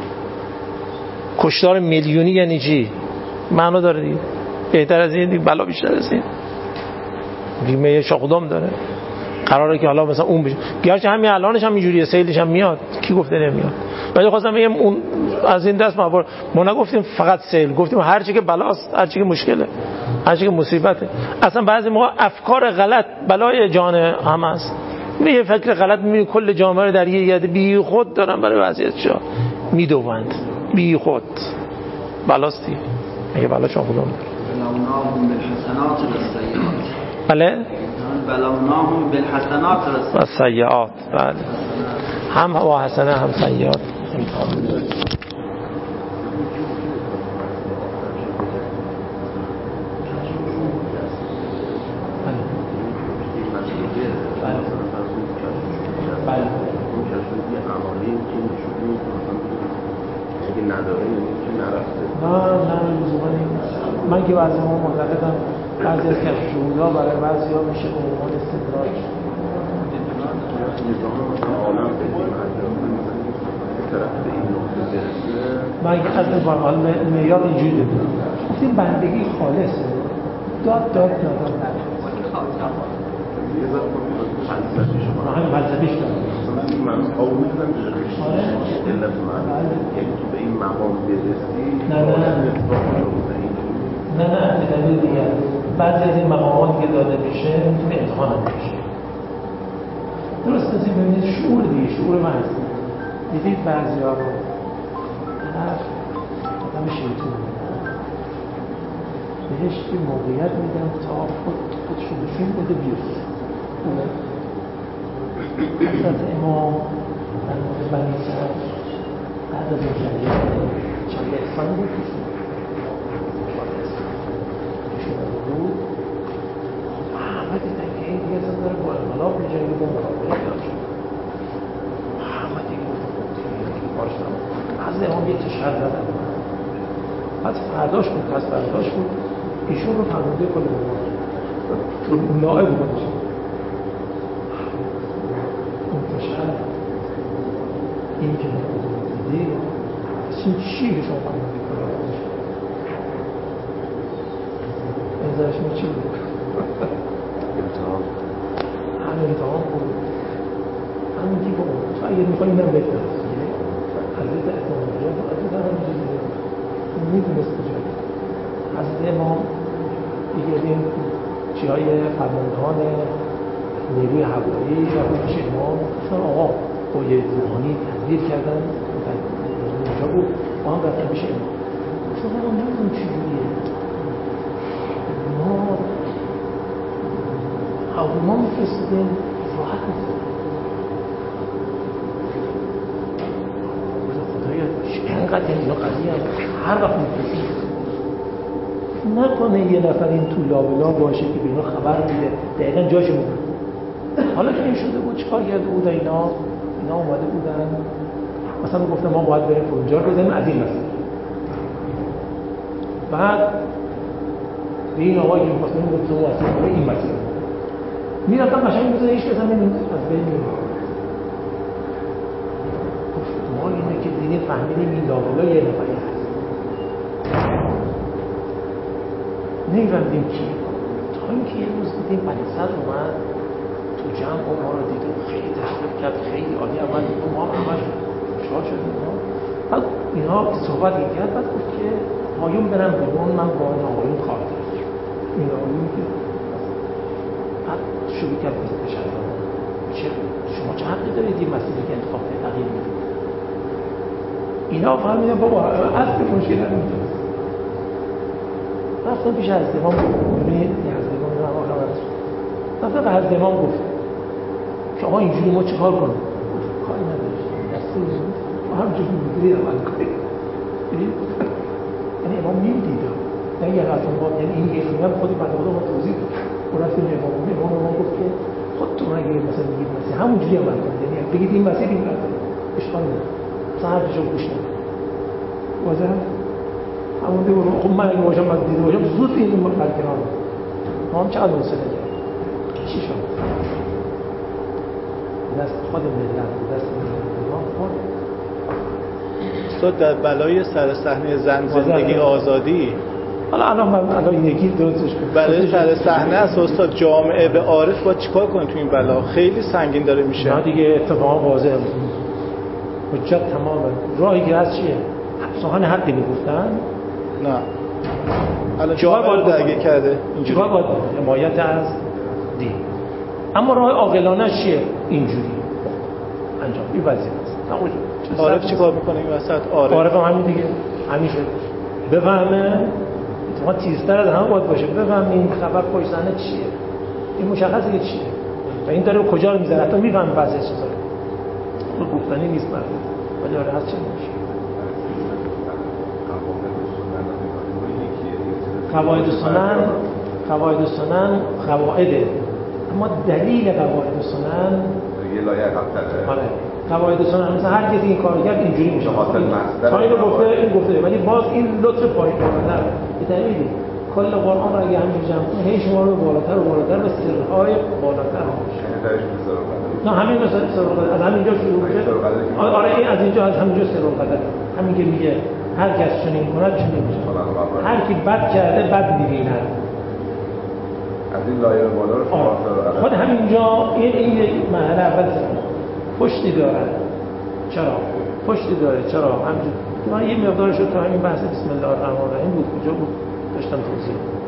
کشتار میلیونی یعنی چی؟ معنا داره دیگه. بهتر از این دیگه بلا بیشتر از این دیگه شاخدام داره. قراره که حالا مثلا اون بشه، گرچه همین الانش هم اینجوریه، سیلش هم میاد، کی گفته نمیاد. ولی خواستم بگم اون از این دست ما ما نگفتیم فقط سیل، گفتیم هر چی که بلاست، هر چی که مشکله، هر چی که مصیبته. اصلا بعضی موقع افکار غلط بلای جان هم است. یه فکر غلط می‌بینی کل جامعه رو در یه یاد بی خود دارن برای وضعیتشا میدوند، بی خود بلاستی اگه بلا چون خودم داره. بلوناهم بالحسنات والسیئات. بله بلوناهم بالحسنات والسیئات. بله هم و حسنه هم سیئات. من که بعضی ما معتقدم بعضی از کشف‌شهودها برای بعضی ها میشه به عنوان استدراج. من که از حال معیار اینجوری دیدم، این بندگی خالصه، داد داد داد من همین فلسفیش دارم. من قبول می‌کنم که علت من یعنی تو به این مقام برسی نه نه نه نه به دلیل دیگر بعضی از این مقامات که داده میشه میتونه امتحان هم بشه. درست از این ببینید شعور دیگه، شعور محض. دیدید بعضی ها رو هر آدم شیطون بهش یه موقعیت میدن تا خود خودشو نشون بده بیفته. حضرت امام در مورد بنی سر بعد از این جنگه جنگه احسان بود بود همه دیدن که این دیگه اصلا داره با انقلاب می جنگه با مقابله ایران شد. همه دیگه بود کارش نمون حضرت امام یه تشهر دادن، پس فرداش بود پس فرداش بود ایشون رو فرمانده کل بود نائب بودش. این که دیدی این چی که شما فرمانده کل بود انظرش ما چی بود؟ امتحان هم امتحان بود، همین که با تو اگر میخوایی اینم بکنم حضرت اتمامیه حضرت هم چیزی میدونست کجا حضرت امام دیگه این توپچی های فرماندهان نیروی هوایی رفتن پیش امام گفتن آقا با یه روحانی تدبیر کردن اونجا بود با هم رفتن پیش امام گفتن آقا نمیدون چجوریه ما هواپیما میفرستیدیم راحت میفرستیدیم خدایا اینقدر اینا قضیه هم هر وقت میفرستیم نکنه یه نفر این تو لابلا باشه که به اینا خبر میده دقیقا جاشو میده. حالا که این شده بود چیکار کرده بود اینا اینا اومده بودن مثلا گفتم ما باید بریم فرونجا رو بزنیم از این مسیر بعد به این آقایی که می‌خواست بریم تو واسه این مسیر میرفتم قشنگ می‌ذاره هیچ کس هم نمی‌دونه از بین میره گفت ما اینه که دیدیم فهمیدیم این لابلا یه نفری هست نمی‌فهمیدیم کی تا اینکه یه روز دیدیم پلیسر اومد تو جمع ما رو دید خیلی تشویق کرد خیلی عالی اول دید ما هم همش خوشحال شدیم اینا بعد اینا صحبت کرد بعد گفت که آقایون برم بیرون من با این آقایون کار دارم این آقایون که بعد شروع کرد به تشکر چه شما چه حقی دارید این مسئله که انتخاب تغییر میدید اینا فهمیدن بابا اصل مشکل اینجاست رفتم پیش حضرت ببینید حضرت امام رو خبر رفتم به حضرت امام گفت که آقا اینجوری ما چه کار کنیم کاری نداشت دسته ما همجوری میگیرید عمل کنید یعنی امام میدید نه یه حضرت امام یعنی این یه خیلی خودی بعد خدا ما توضیح دید و رفتیم امام امام امام گفت که خودتون اگه مثلا میگید مسیح همونجوری عمل کنید یعنی بگید این مسیح این مسیح اشکال نداره مثلا حرفشو گوش ندید واضح همون دیگه خب من اگه باشم من دیده باشم زود این برکنار ما هم چقدر حوصله داریم چی شد دست خود ملت دست ملت خود استاد در بلای سر صحنه زن زندگی آزادی حالا الان من الان یکی درستش کنم برای سر صحنه است استاد جامعه به عارف باید چیکار کنه تو این بلا خیلی سنگین داره میشه نه دیگه اتفاقا واضحه حجت تمامه راهی که هست چیه سخن حقی میگفتن نه الان جامعه رو درگیر کرده اینجوری باید حمایت از دین اما راه عاقلانه چیه اینجوری انجام این وظیفه است عارف چیکار میکنه این وسط عارف عارف هم همین دیگه همین شد بفهمه اتفاقا تیزتر از همه باید باشه بفهمه این خبر پشت صحنه چیه این مشخصه که چیه و این داره کجا رو میزنه حتی میفهمه بعضی چیزا رو گفتنی نیست برای ولی آره هست چه نمیشه قواعد سنن قواعد سنن قواعده اما دلیل قواعد سنن یه لایه عقب‌تره آره قواعد سنن مثلا هر کسی این کارو کرد اینجوری میشه تا اینو گفته این گفته ولی باز این لطف پایین بالاتر به دلیلی کل قرآن رو اگه همینجوری جمع کنه هی شما رو بالاتر و بالاتر به سرهای بالاتر میشه نه همین مثلا سر از همینجا شروع میشه آره این از اینجا از همینجا سر قدر همین که میگه هر کس چنین کند چنین میشه هر کی بد کرده بد می‌بیند از این لایه بالا رو شما خود همینجا این این مرحله اول پشتی داره چرا پشتی داره چرا همینجوری من یه مقدارش رو تو همین بحث بسم الله الرحمن الرحیم بود کجا بود داشتم توضیح